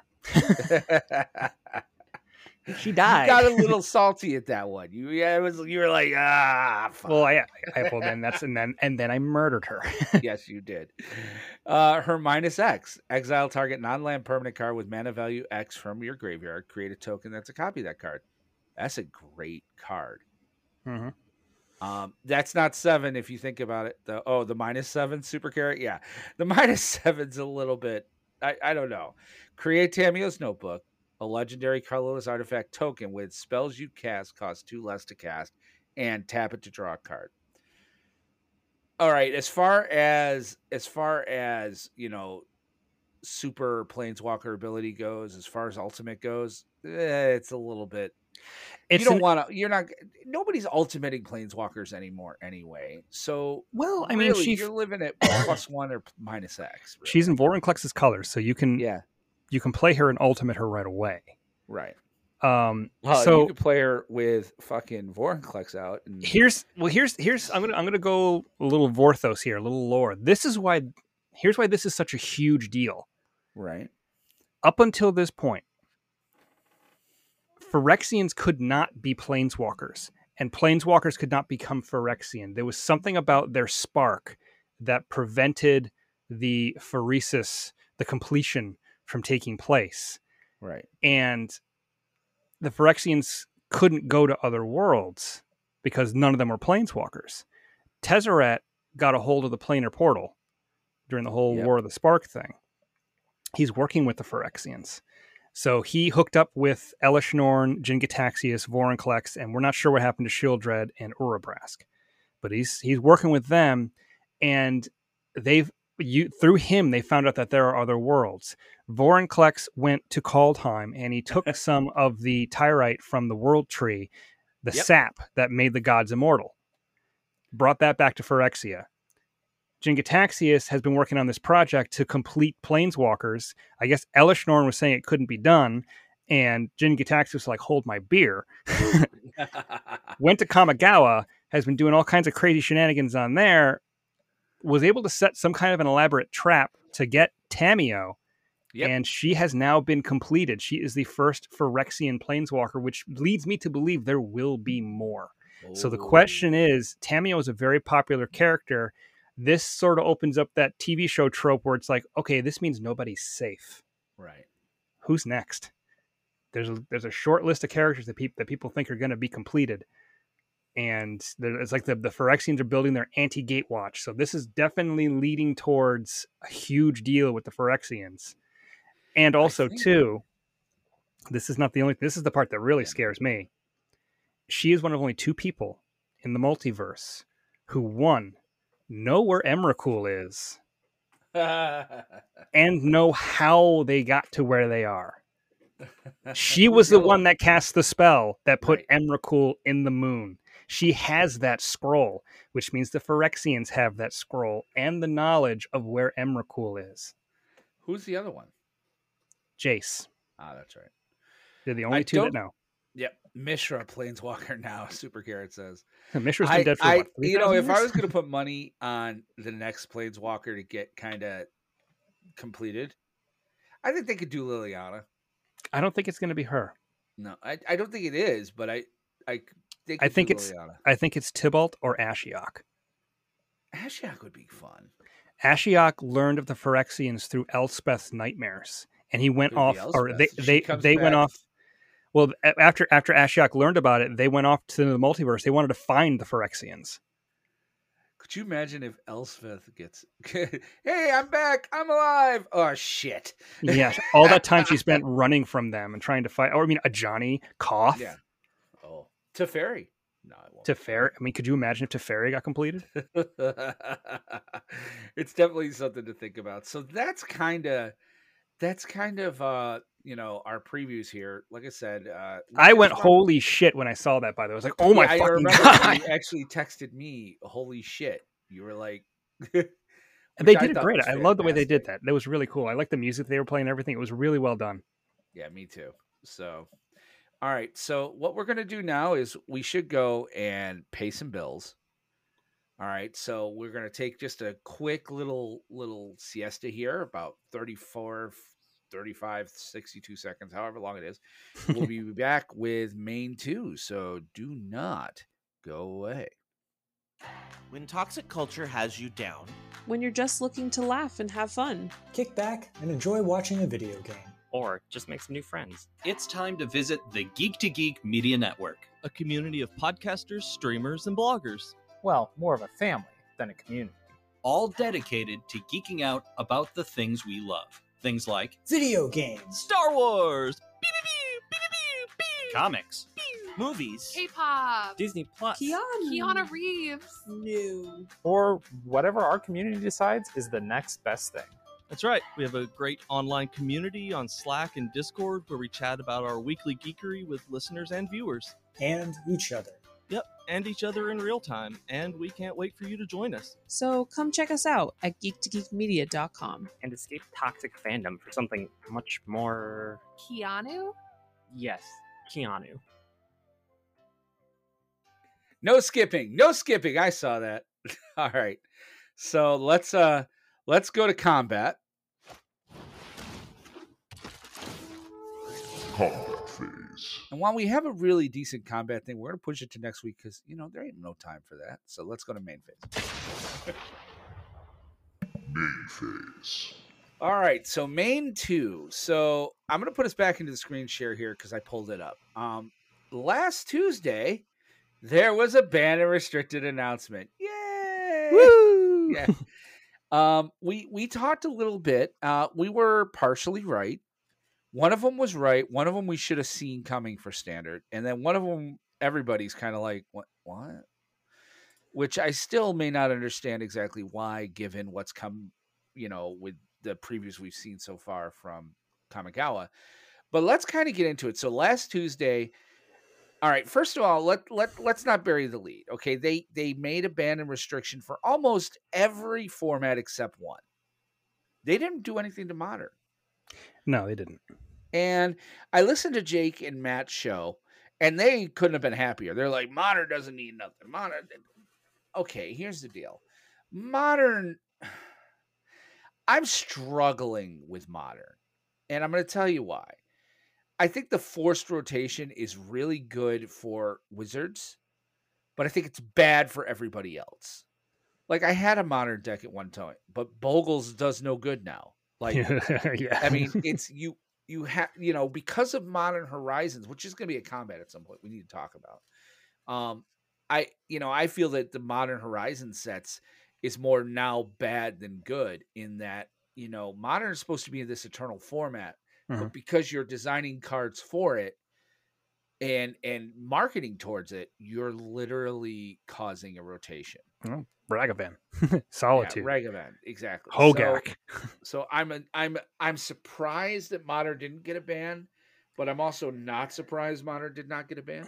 She died. You got a little salty at that one. You were like, fuck. Well, and then I murdered her. Yes, you did. Her -X. Exile target non-land permanent card with mana value X from your graveyard. Create a token that's a copy of that card. That's a great card. Mm-hmm. That's not 7 if you think about it. The -7 super carrot. Yeah, the -7's a little bit. I don't know. Create Tamio's Notebook, a legendary colorless artifact token with spells you cast cost 2 less to cast, and tap it to draw a card. All right, as far as super planeswalker ability goes, as far as ultimate goes, it's a little bit. Nobody's ultimating planeswalkers anymore anyway. So you're living at +1 or -X. Really. She's in Vorinclex's colors, so you can play her and ultimate her right away. Right. So you could play her with fucking Vorinclex out. And... Here's I'm gonna go a little Vorthos here, a little lore. Here's why this is such a huge deal. Right. Up until this point, Phyrexians could not be planeswalkers, and planeswalkers could not become Phyrexian. There was something about their spark that prevented the phyresis, the completion, from taking place. Right. And the Phyrexians couldn't go to other worlds because none of them were planeswalkers. Tezzeret got a hold of the planar portal during the whole War of the Spark thing. He's working with the Phyrexians. So he hooked up with Elesh Norn, Jin-Gitaxias, Vorinclex, and we're not sure what happened to Sheoldred and Urabrask. But he's working with them, and through him, they found out that there are other worlds. Vorinclex went to Kaldheim, and he took some of the Tyrite from the World Tree, the sap that made the gods immortal. Brought that back to Phyrexia. Jin-Gitaxias has been working on this project to complete planeswalkers. I guess Elesh Norn was saying it couldn't be done, and Jin-Gitaxias was like, hold my beer. Went to Kamigawa, has been doing all kinds of crazy shenanigans on there, was able to set some kind of an elaborate trap to get Tamio, and she has now been completed. She is the first Phyrexian planeswalker, which leads me to believe there will be more. So the question is, Tamio is a very popular character. This sort of opens up that TV show trope where it's like, okay, this means nobody's safe. Right. Who's next? There's a short list of characters that people think are going to be completed. And it's like the Phyrexians are building their anti-Gatewatch. So this is definitely leading towards a huge deal with the Phyrexians. And also, too, this is the part that really scares me. She is one of only 2 people in the multiverse who, one, know where Emrakul is and know how they got to where they are. She was the one that cast the spell that put Emrakul in the moon. She has that scroll, which means the Phyrexians have that scroll and the knowledge of where Emrakul is. Who's the other one? Jace. Ah, that's right. They're the only 2 that know. Yep. Mishra, Planeswalker now, Super Carrot says. Mishra's been dead for what, 3,000 if years? I was going to put money on the next Planeswalker to get kind of completed, I think they could do Liliana. I don't think it's going to be her. No, I don't think it is, but I think it's Liliana. I think it's Tibalt or Ashiok. Ashiok would be fun. Ashiok learned of the Phyrexians through Elspeth's nightmares, and he went Could be off, or Elspeth. She comes they went back. off. Well, after Ashiok learned about it, they went off to the multiverse. They wanted to find the Phyrexians. Could you imagine if Elspeth gets, hey, I'm back, I'm alive. Oh shit. Yes, all that time she spent running from them and trying to fight. Or I mean, a Johnny Koth. Yeah. Oh, Teferi. No, I won't. Teferi. I mean, could you imagine if Teferi got completed? It's definitely something to think about. So that's kind of our previews here. Like I said, I went holy shit when I saw that. By the way, I was like, oh my I fucking remember god! you actually texted me, holy shit. You were like, And they did it great. I love the way they did that. That was really cool. I like the music they were playing and everything. It was really well done. Yeah, me too. So, all right. So what we're going to do now is we should go and pay some bills. All right. So we're going to take just a quick little siesta here, about 34, 35, 62 seconds, however long it is. We'll be back with main 2. So do not go away. When toxic culture has you down, when you're just looking to laugh and have fun, kick back and enjoy watching a video game, or just make some new friends, it's time to visit the Geek to Geek Media Network, a community of podcasters, streamers, and bloggers. Well, more of a family than a community. All dedicated to geeking out about the things we love. Things like video games, Star Wars, comics, movies, K-pop, Disney Plus, Keanu Reeves, new, or whatever our community decides is the next best thing. That's right. We have a great online community on Slack and Discord where we chat about our weekly geekery with listeners and viewers. And each other. Yep, and each other in real time. And we can't wait for you to join us. So come check us out at geek2geekmedia.com. And escape toxic fandom for something much more... Keanu? Yes, Keanu. No skipping. I saw that. All right. So let's go to combat. Combat phase. And while we have a really decent combat thing, we're going to push it to next week because, there ain't no time for that. So let's go to main phase. Main phase. All right. So main 2. So I'm going to put us back into the screen share here because I pulled it up. Last Tuesday, there was a ban and restricted announcement. Yay! Woo! Yeah. We talked a little bit. We were partially right. One of them was right. One of them we should have seen coming for standard. And then one of them, everybody's kind of like, what? Which I still may not understand exactly why, given what's come, with the previews we've seen so far from Kamigawa. But let's kind of get into it. So last Tuesday, all right, first of all, let's not bury the lead. Okay, they made a ban and restriction for almost every format except one. They didn't do anything to Modern. No, they didn't. And I listened to Jake and Matt's show, and they couldn't have been happier. They're like, Modern doesn't need nothing. Modern. Okay, here's the deal. Modern, I'm struggling with Modern, and I'm going to tell you why. I think the forced rotation is really good for Wizards, but I think it's bad for everybody else. Like, I had a Modern deck at one time, but Bogles does no good now. Like, yeah. I mean, it's you have, because of Modern Horizons, which is going to be a combat at some point we need to talk about. I feel that the Modern Horizons sets is more now bad than good in that, Modern is supposed to be in this eternal format, but because you're designing cards for it and marketing towards it, you're literally causing a rotation. Oh, Ragavan. Solitude. Yeah, Ragavan, exactly. Hogak. So I'm surprised that Modern didn't get a ban, but I'm also not surprised Modern did not get a ban.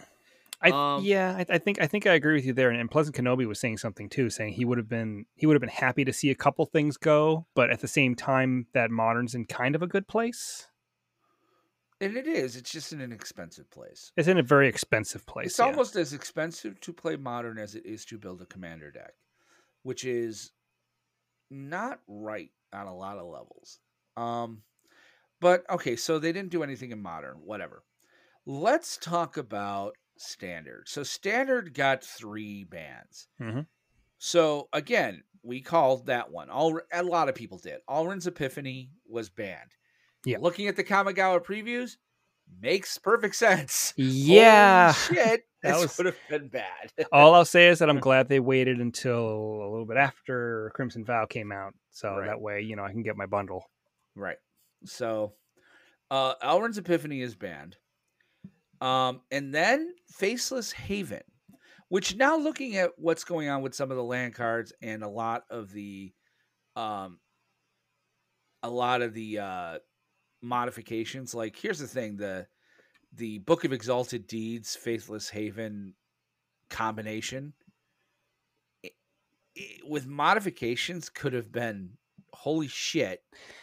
I think I agree with you there. And Pleasant Kenobi was saying something too, saying he would have been happy to see a couple things go, but at the same time that Modern's in kind of a good place. And it is. It's just in an expensive place. It's in a very expensive place. It's almost as expensive to play Modern as it is to build a commander deck, which is not right on a lot of levels. But okay, so they didn't do anything in Modern, whatever. Let's talk about Standard. So Standard got 3 bans. Mm-hmm. So again, we called that one. A lot of people did. Alrund's Epiphany was banned. Yeah. Looking at the Kamigawa previews, makes perfect sense. Yeah. Holy shit, That this was- would have been bad. All I'll say is that I'm glad they waited until a little bit after Crimson Vow came out, so Right. that way, I can get my bundle. Right. So, Elrond's Epiphany is banned. And then Faceless Haven, which now looking at what's going on with some of the land cards and a lot of the modifications. Like, here's the thing: the Book of Exalted Deeds, Faithless Haven combination with modifications could have been holy shit.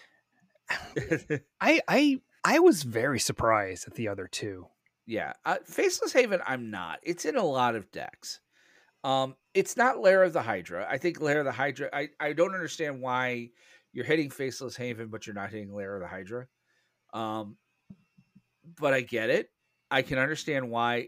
I was very surprised at the other two. Yeah, Faceless Haven, I'm not. It's in a lot of decks. It's not Lair of the Hydra. I think Lair of the Hydra. I don't understand why you're hitting Faceless Haven, but you're not hitting Lair of the Hydra. But I get it. I can understand why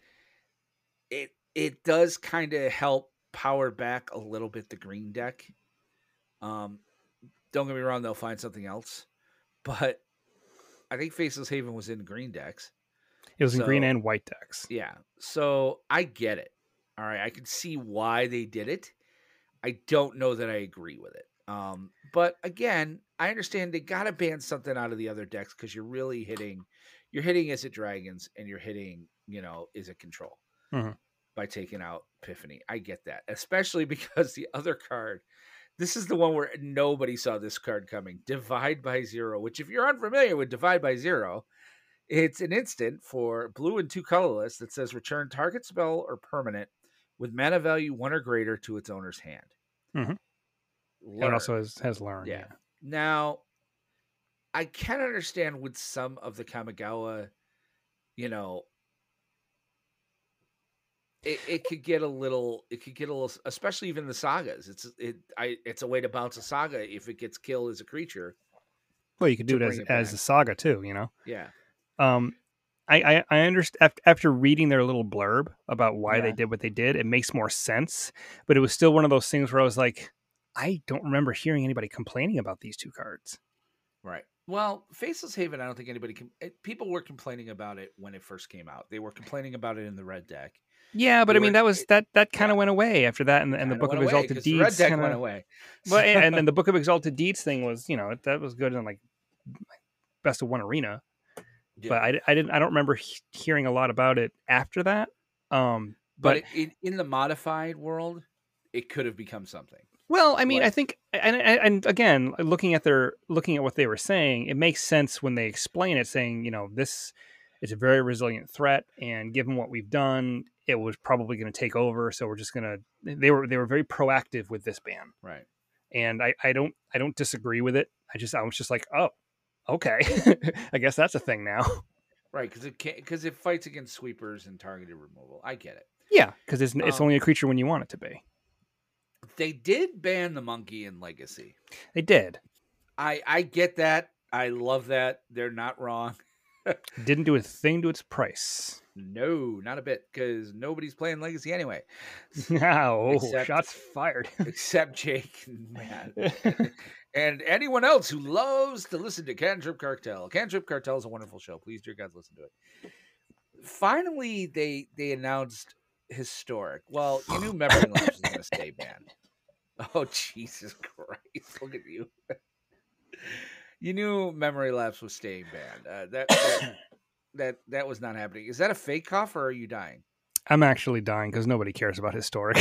it does kind of help power back a little bit the green deck. Don't get me wrong; they'll find something else, but I think Faceless Haven was in green decks. It was in green and white decks. Yeah. So I get it. All right. I can see why they did it. I don't know that I agree with it. But again, I understand they got to ban something out of the other decks because you're really hitting Is It Dragons and you're hitting, Is It Control by taking out Epiphany. I get that, especially because the other card, this is the one where nobody saw this card coming. Divide by Zero, which if you're unfamiliar with Divide by Zero, it's an instant for blue and 2 colorless that says return target spell or permanent with mana value 1 or greater to its owner's hand. Mm-hmm. It also has learn. Yeah. Now, I can understand with some of the Kamigawa, it could get a little, especially even the sagas. It's a way to bounce a saga if it gets killed as a creature. Well, you could do it as a saga too, Yeah. I understand after reading their little blurb about why they did what they did, it makes more sense. But it was still one of those things where I was like, I don't remember hearing anybody complaining about these two cards. Right. Well, Faceless Haven, I don't think people were complaining about it when it first came out. They were complaining about it in the red deck. Yeah, but that kind of went away after that, and the Book of Exalted Deeds red deck went away. Well, and then the Book of Exalted Deeds thing was, that was good in like best of one arena. Yeah. But I don't remember hearing a lot about it after that. But in the modified world, it could have become something. Well, I mean, I think, and again, looking at what they were saying, it makes sense when they explain it, saying, this is a very resilient threat, and given what we've done, it was probably going to take over. So we're just going to. They were very proactive with this ban, right? And I don't disagree with it. I was just like, oh, okay, I guess that's a thing now, right? Because it fights against sweepers and targeted removal. I get it. Yeah, because it's only a creature when you want it to be. They did ban the monkey in Legacy. They did. I get that. I love that. They're not wrong. Didn't do a thing to its price. No, not a bit, because nobody's playing Legacy anyway. Shots fired. Except Jake and Matt. And anyone else who loves to listen to Cantrip Cartel. Cantrip Cartel is a wonderful show. Please, dear God, listen to it. Finally, they announced Historic. Well, you knew Memory Lapse was going to stay banned. Oh, Jesus Christ. Look at you. You knew Memory Lapse was staying banned. That was not happening. Is that a fake cough or are you dying? I'm actually dying because nobody cares about Historic.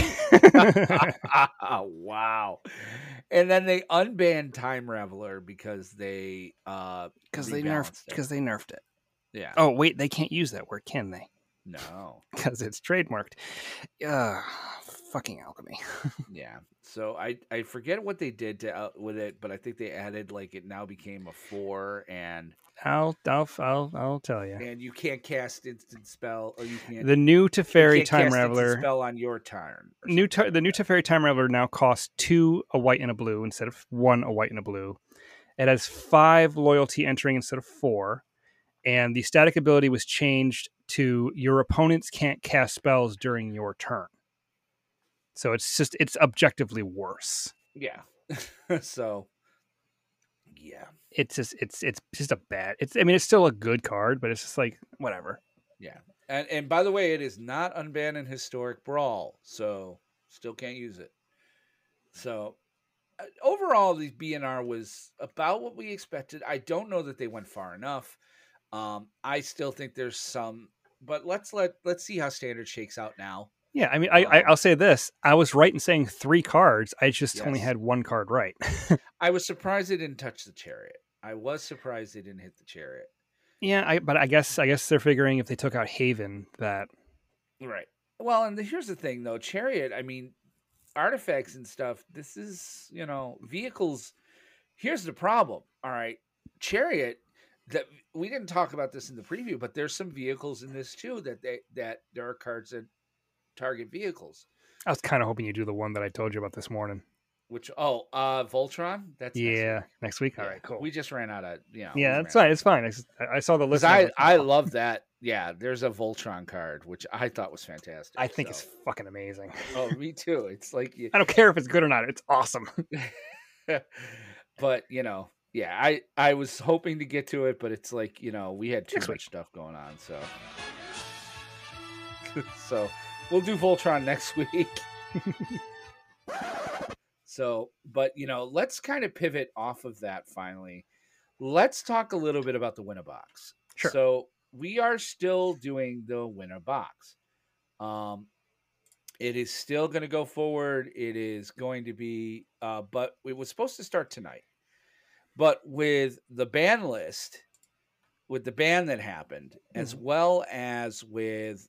Wow. And then they unbanned Time Raveler because they nerfed it. Yeah. Oh, wait, they can't use that word, can they? No. Because it's trademarked. Fucking alchemy. Yeah. So I forget what they did with it, but I think they added it now became a 4 and I'll tell you. And you can't cast instant spell, or you can't. The new Teferi Time Raveler spell on your turn. The new Teferi Time Raveler now costs 2 a white and a blue instead of 1 a white and a blue. It has 5 loyalty entering instead of 4, and the static ability was changed to your opponents can't cast spells during your turn. So it's objectively worse. Yeah. So Yeah. It's just a bad. I mean, it's still a good card, but it's just like whatever. Yeah. And by the way, it is not unbanned in Historic Brawl, so still can't use it. So overall, the BNR was about what we expected. I don't know that they went far enough. I still think there's some, but let's see how Standard shakes out now. Yeah, I mean, I'll say this: I was right in saying 3 cards. I just only Yes. had 1 card right. I was surprised they didn't touch the Chariot. I was surprised they didn't hit the Chariot. Yeah, but I guess they're figuring if they took out Haven that. Right. Well, and here's the thing, though. Chariot, I mean, artifacts and stuff, this is, vehicles. Here's the problem. All right. Chariot, that we didn't talk about this in the preview, but there's some vehicles in this too that there are cards that target vehicles. I was kind of hoping you do the one that I told you about this morning. Which Voltron? That's next week. All right, cool. We just ran out of Yeah, it's fine. It's fine. I saw the list. I love that. Yeah, there's a Voltron card which I thought was fantastic. I think it's fucking amazing. Oh, me too. It's like I don't care if it's good or not. It's awesome. But yeah, I was hoping to get to it, but it's like we had too much stuff going on, so so we'll do Voltron next week. So, but let's kind of pivot off of that finally. Let's talk a little bit about the Winner Box. Sure. So we are still doing the Winner Box. It is still going to go forward. It is going to be, but it was supposed to start tonight. But with the ban list, with the ban that happened, as well as with,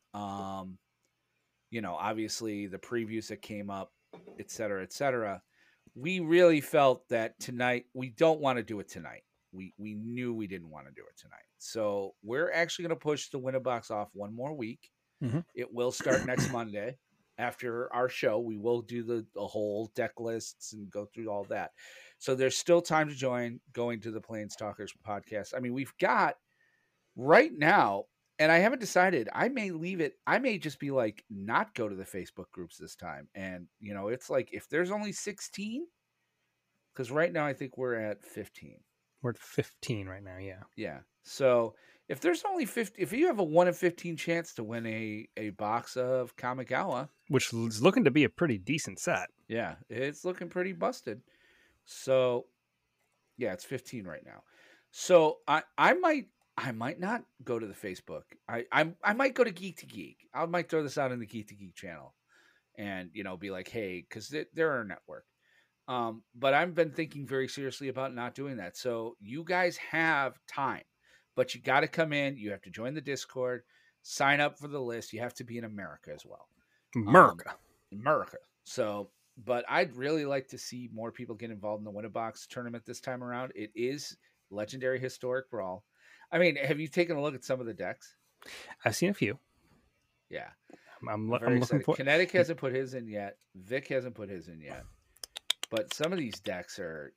obviously the previews that came up, et cetera, we really felt that tonight, we don't want to do it tonight. We knew we didn't want to do it tonight. So we're actually going to push the Winner Box off one more week. Mm-hmm. It will start next Monday. After our show, we will do the whole deck lists and go through all that. So there's still time to join going to the Planestalkers podcast. I mean, we've got right now, and I haven't decided, I may leave it. I may just be like, not go to the Facebook groups this time. And, it's like, if there's only 16, because right now I think we're at 15. We're at 15 right now. Yeah. Yeah. So if there's only 50, if you have a 1 in 15 chance to win a box of Kamigawa, which is looking to be a pretty decent set. Yeah. It's looking pretty busted. So yeah, it's 15 right now. So I might not go to the Facebook. I might go to Geek to Geek. I might throw this out in the Geek to Geek channel and, be like, hey, because they're our network. But I've been thinking very seriously about not doing that. So you guys have time, but you got to come in. You have to join the Discord, sign up for the list. You have to be in America as well. America. So, but I'd really like to see more people get involved in the Winner Box tournament this time around. It is Legendary Historic Brawl. I mean, have you taken a look at some of the decks? I've seen a few. Yeah. I'm looking for. Kinetic hasn't put his in yet. Vic hasn't put his in yet. But some of these decks are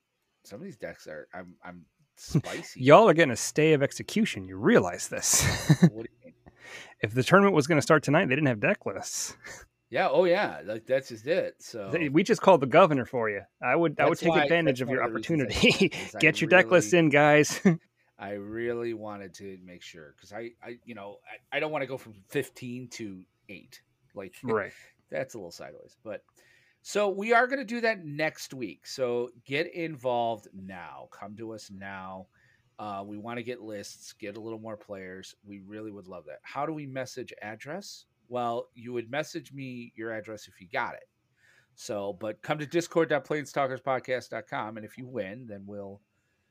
I'm spicy. Y'all are getting a stay of execution. You realize this? What do you mean? If the tournament was going to start tonight, they didn't have deck lists. Yeah. Oh yeah. Like that's just it. So we just called the governor for you. I would take advantage of your opportunity. Get your deck lists in, guys. I really wanted to make sure because I don't want to go from 15 to 8. Like right. That's a little sideways, but. So we are going to do that next week. So get involved now. Come to us now. We want to get lists, get a little more players. We really would love that. How do we message address? Well, you would message me your address if you got it. So, but come to discord.planestalkerspodcast.com. And if you win, then we'll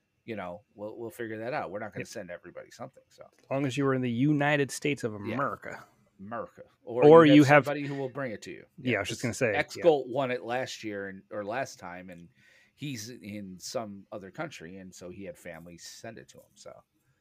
figure that out. We're not going to send everybody something. So as long as you were in the United States of America. Yeah. America, or you have somebody who will bring it to you. Yeah, I was just gonna say X-Gold won it last year or last time, and he's in some other country, and so he had family send it to him. So,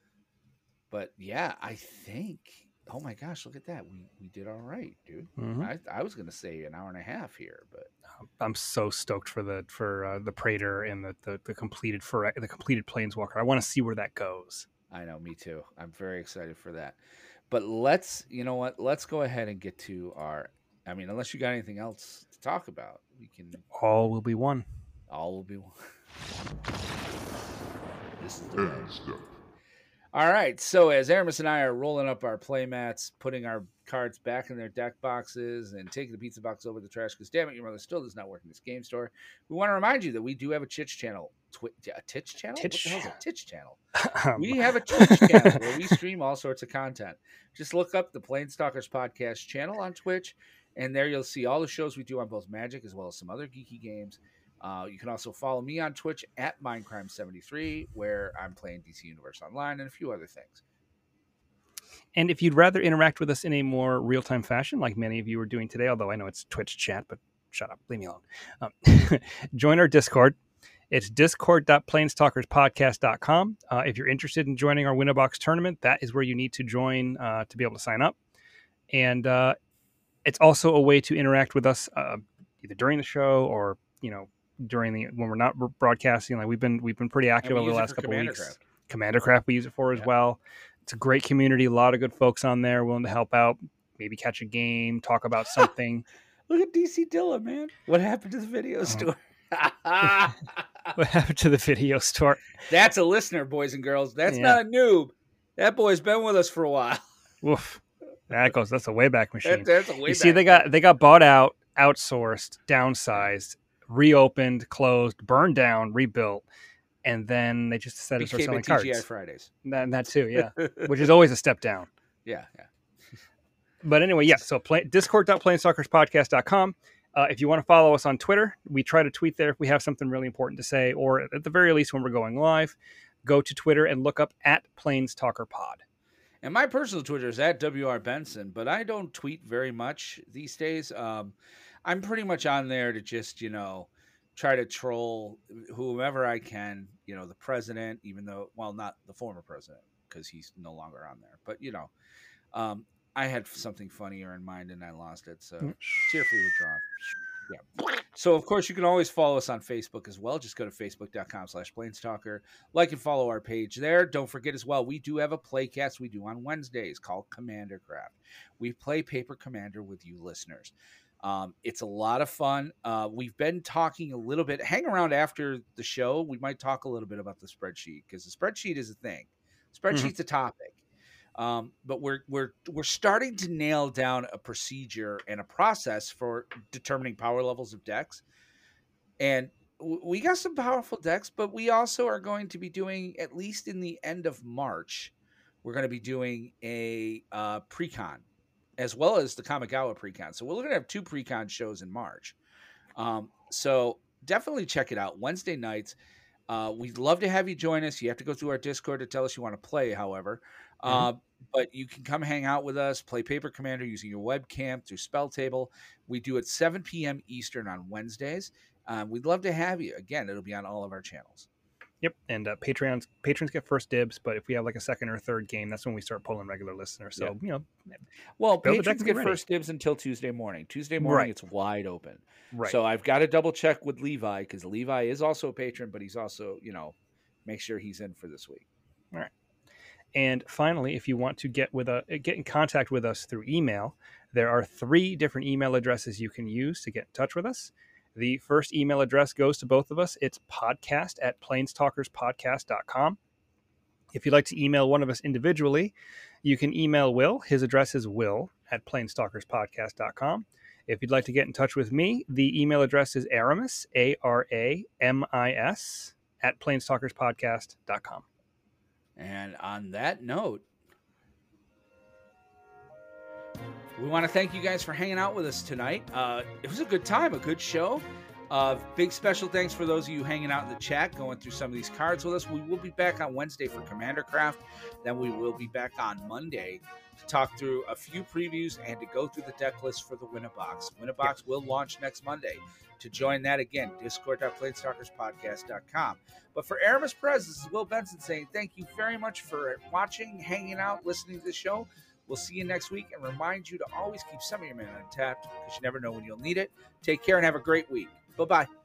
but yeah, I think. Oh my gosh, look at that! We did all right, dude. Mm-hmm. I was gonna say an hour and a half here, but I'm so stoked for the Praetor and the completed Planeswalker. I want to see where that goes. I know, me too. I'm very excited for that. But let's go ahead and get to unless you got anything else to talk about, we can. All will be one. All will be one. This is the way. End step. All right, so as Aramis and I are rolling up our play mats, putting our cards back in their deck boxes, and taking the pizza box over the trash, because damn it, your mother still does not work in this game store, we want to remind you that we do have a Twitch channel. A Twitch channel? What the hell is a Twitch channel? We have a Twitch channel where we stream all sorts of content. Just look up the Planestalkers Podcast channel on Twitch, and there you'll see all the shows we do on both Magic as well as some other geeky games. You can also follow me on Twitch at Mindcrime73, where I'm playing DC Universe Online and a few other things. And if you'd rather interact with us in a more real-time fashion, like many of you are doing today, although I know it's Twitch chat, but shut up, leave me alone. Join our Discord. It's discord.planestalkerspodcast.com. If you're interested in joining our Win-A-Box tournament, that is where you need to join to be able to sign up. And it's also a way to interact with us either during the show or, when we're not broadcasting. Like we've been pretty active over the last couple of weeks. Commander Craft we use it for as well. It's a great community, a lot of good folks on there willing to help out, maybe catch a game, talk about something. Look at DC Dilla, man. What happened to the video store? What happened to the video store? That's a listener, boys and girls. That's not a noob. That boy's been with us for a while. Woof. That's a way back machine. That's a way back. See, they got bought out, outsourced, downsized, reopened, closed, burned down, rebuilt, and then they just decided to start selling cards. TGI Fridays. That too, yeah. Which is always a step down. Yeah. But anyway, yeah. So discord.planestalkerspodcast.com. If you want to follow us on Twitter, we try to tweet there if we have something really important to say, or at the very least when we're going live, go to Twitter and look up at PlanestalkerPod. And my personal Twitter is at WR Benson, but I don't tweet very much these days. I'm pretty much on there to just, try to troll whomever I can, the president, even though, well, not the former president, because he's no longer on there. But, I had something funnier in mind and I lost it. So tearfully withdrawn. Yeah. So, of course, you can always follow us on Facebook as well. Just go to facebook.com/Planestalker. Like and follow our page there. Don't forget as well, we do have a playcast we do on Wednesdays called Commander Craft. We play Paper Commander with you listeners. It's a lot of fun. We've been talking a little bit. Hang around after the show. We might talk a little bit about the spreadsheet because the spreadsheet is a thing. Spreadsheet's a topic. But we're starting to nail down a procedure and a process for determining power levels of decks. And we got some powerful decks, but we also are going to be doing, at least in the end of March, we're going to be doing a pre-con as well as the Kamigawa pre-con. So we're going to have 2 pre-con shows in March. So definitely check it out. Wednesday nights. We'd love to have you join us. You have to go through our Discord to tell us you want to play, however. But you can come hang out with us, play Paper Commander using your webcam through Spell Table. We do it 7 p.m. Eastern on Wednesdays. We'd love to have you. Again, it'll be on all of our channels. Yep, and patrons get first dibs, but if we have like a second or third game, that's when we start pulling regular listeners. So, well, patrons get first dibs until Tuesday morning. Tuesday morning, It's wide open. Right. So I've got to double check with Levi because Levi is also a patron, but he's also, make sure he's in for this week. All right. And finally, if you want to get in contact with us through email, there are 3 different email addresses you can use to get in touch with us. The first email address goes to both of us. It's podcast@planestalkerspodcast.com. If you'd like to email one of us individually, you can email Will. His address is will@planestalkerspodcast.com. If you'd like to get in touch with me, the email address is Aramis, ARAMIS, @planestalkerspodcast.com. And on that note, we want to thank you guys for hanging out with us tonight. It was a good time, a good show. Big special thanks for those of you hanging out in the chat, going through some of these cards with us. We will be back on Wednesday for Commander Craft. Then we will be back on Monday to talk through a few previews and to go through the deck list for the Win-A-Box. Win-A-Box will launch next Monday. To join that, again, discord.planestalkerspodcast.com. But for Aramis Perez, this is Will Benson saying thank you very much for watching, hanging out, listening to the show. We'll see you next week, and remind you to always keep some of your mana untapped because you never know when you'll need it. Take care and have a great week. Bye-bye.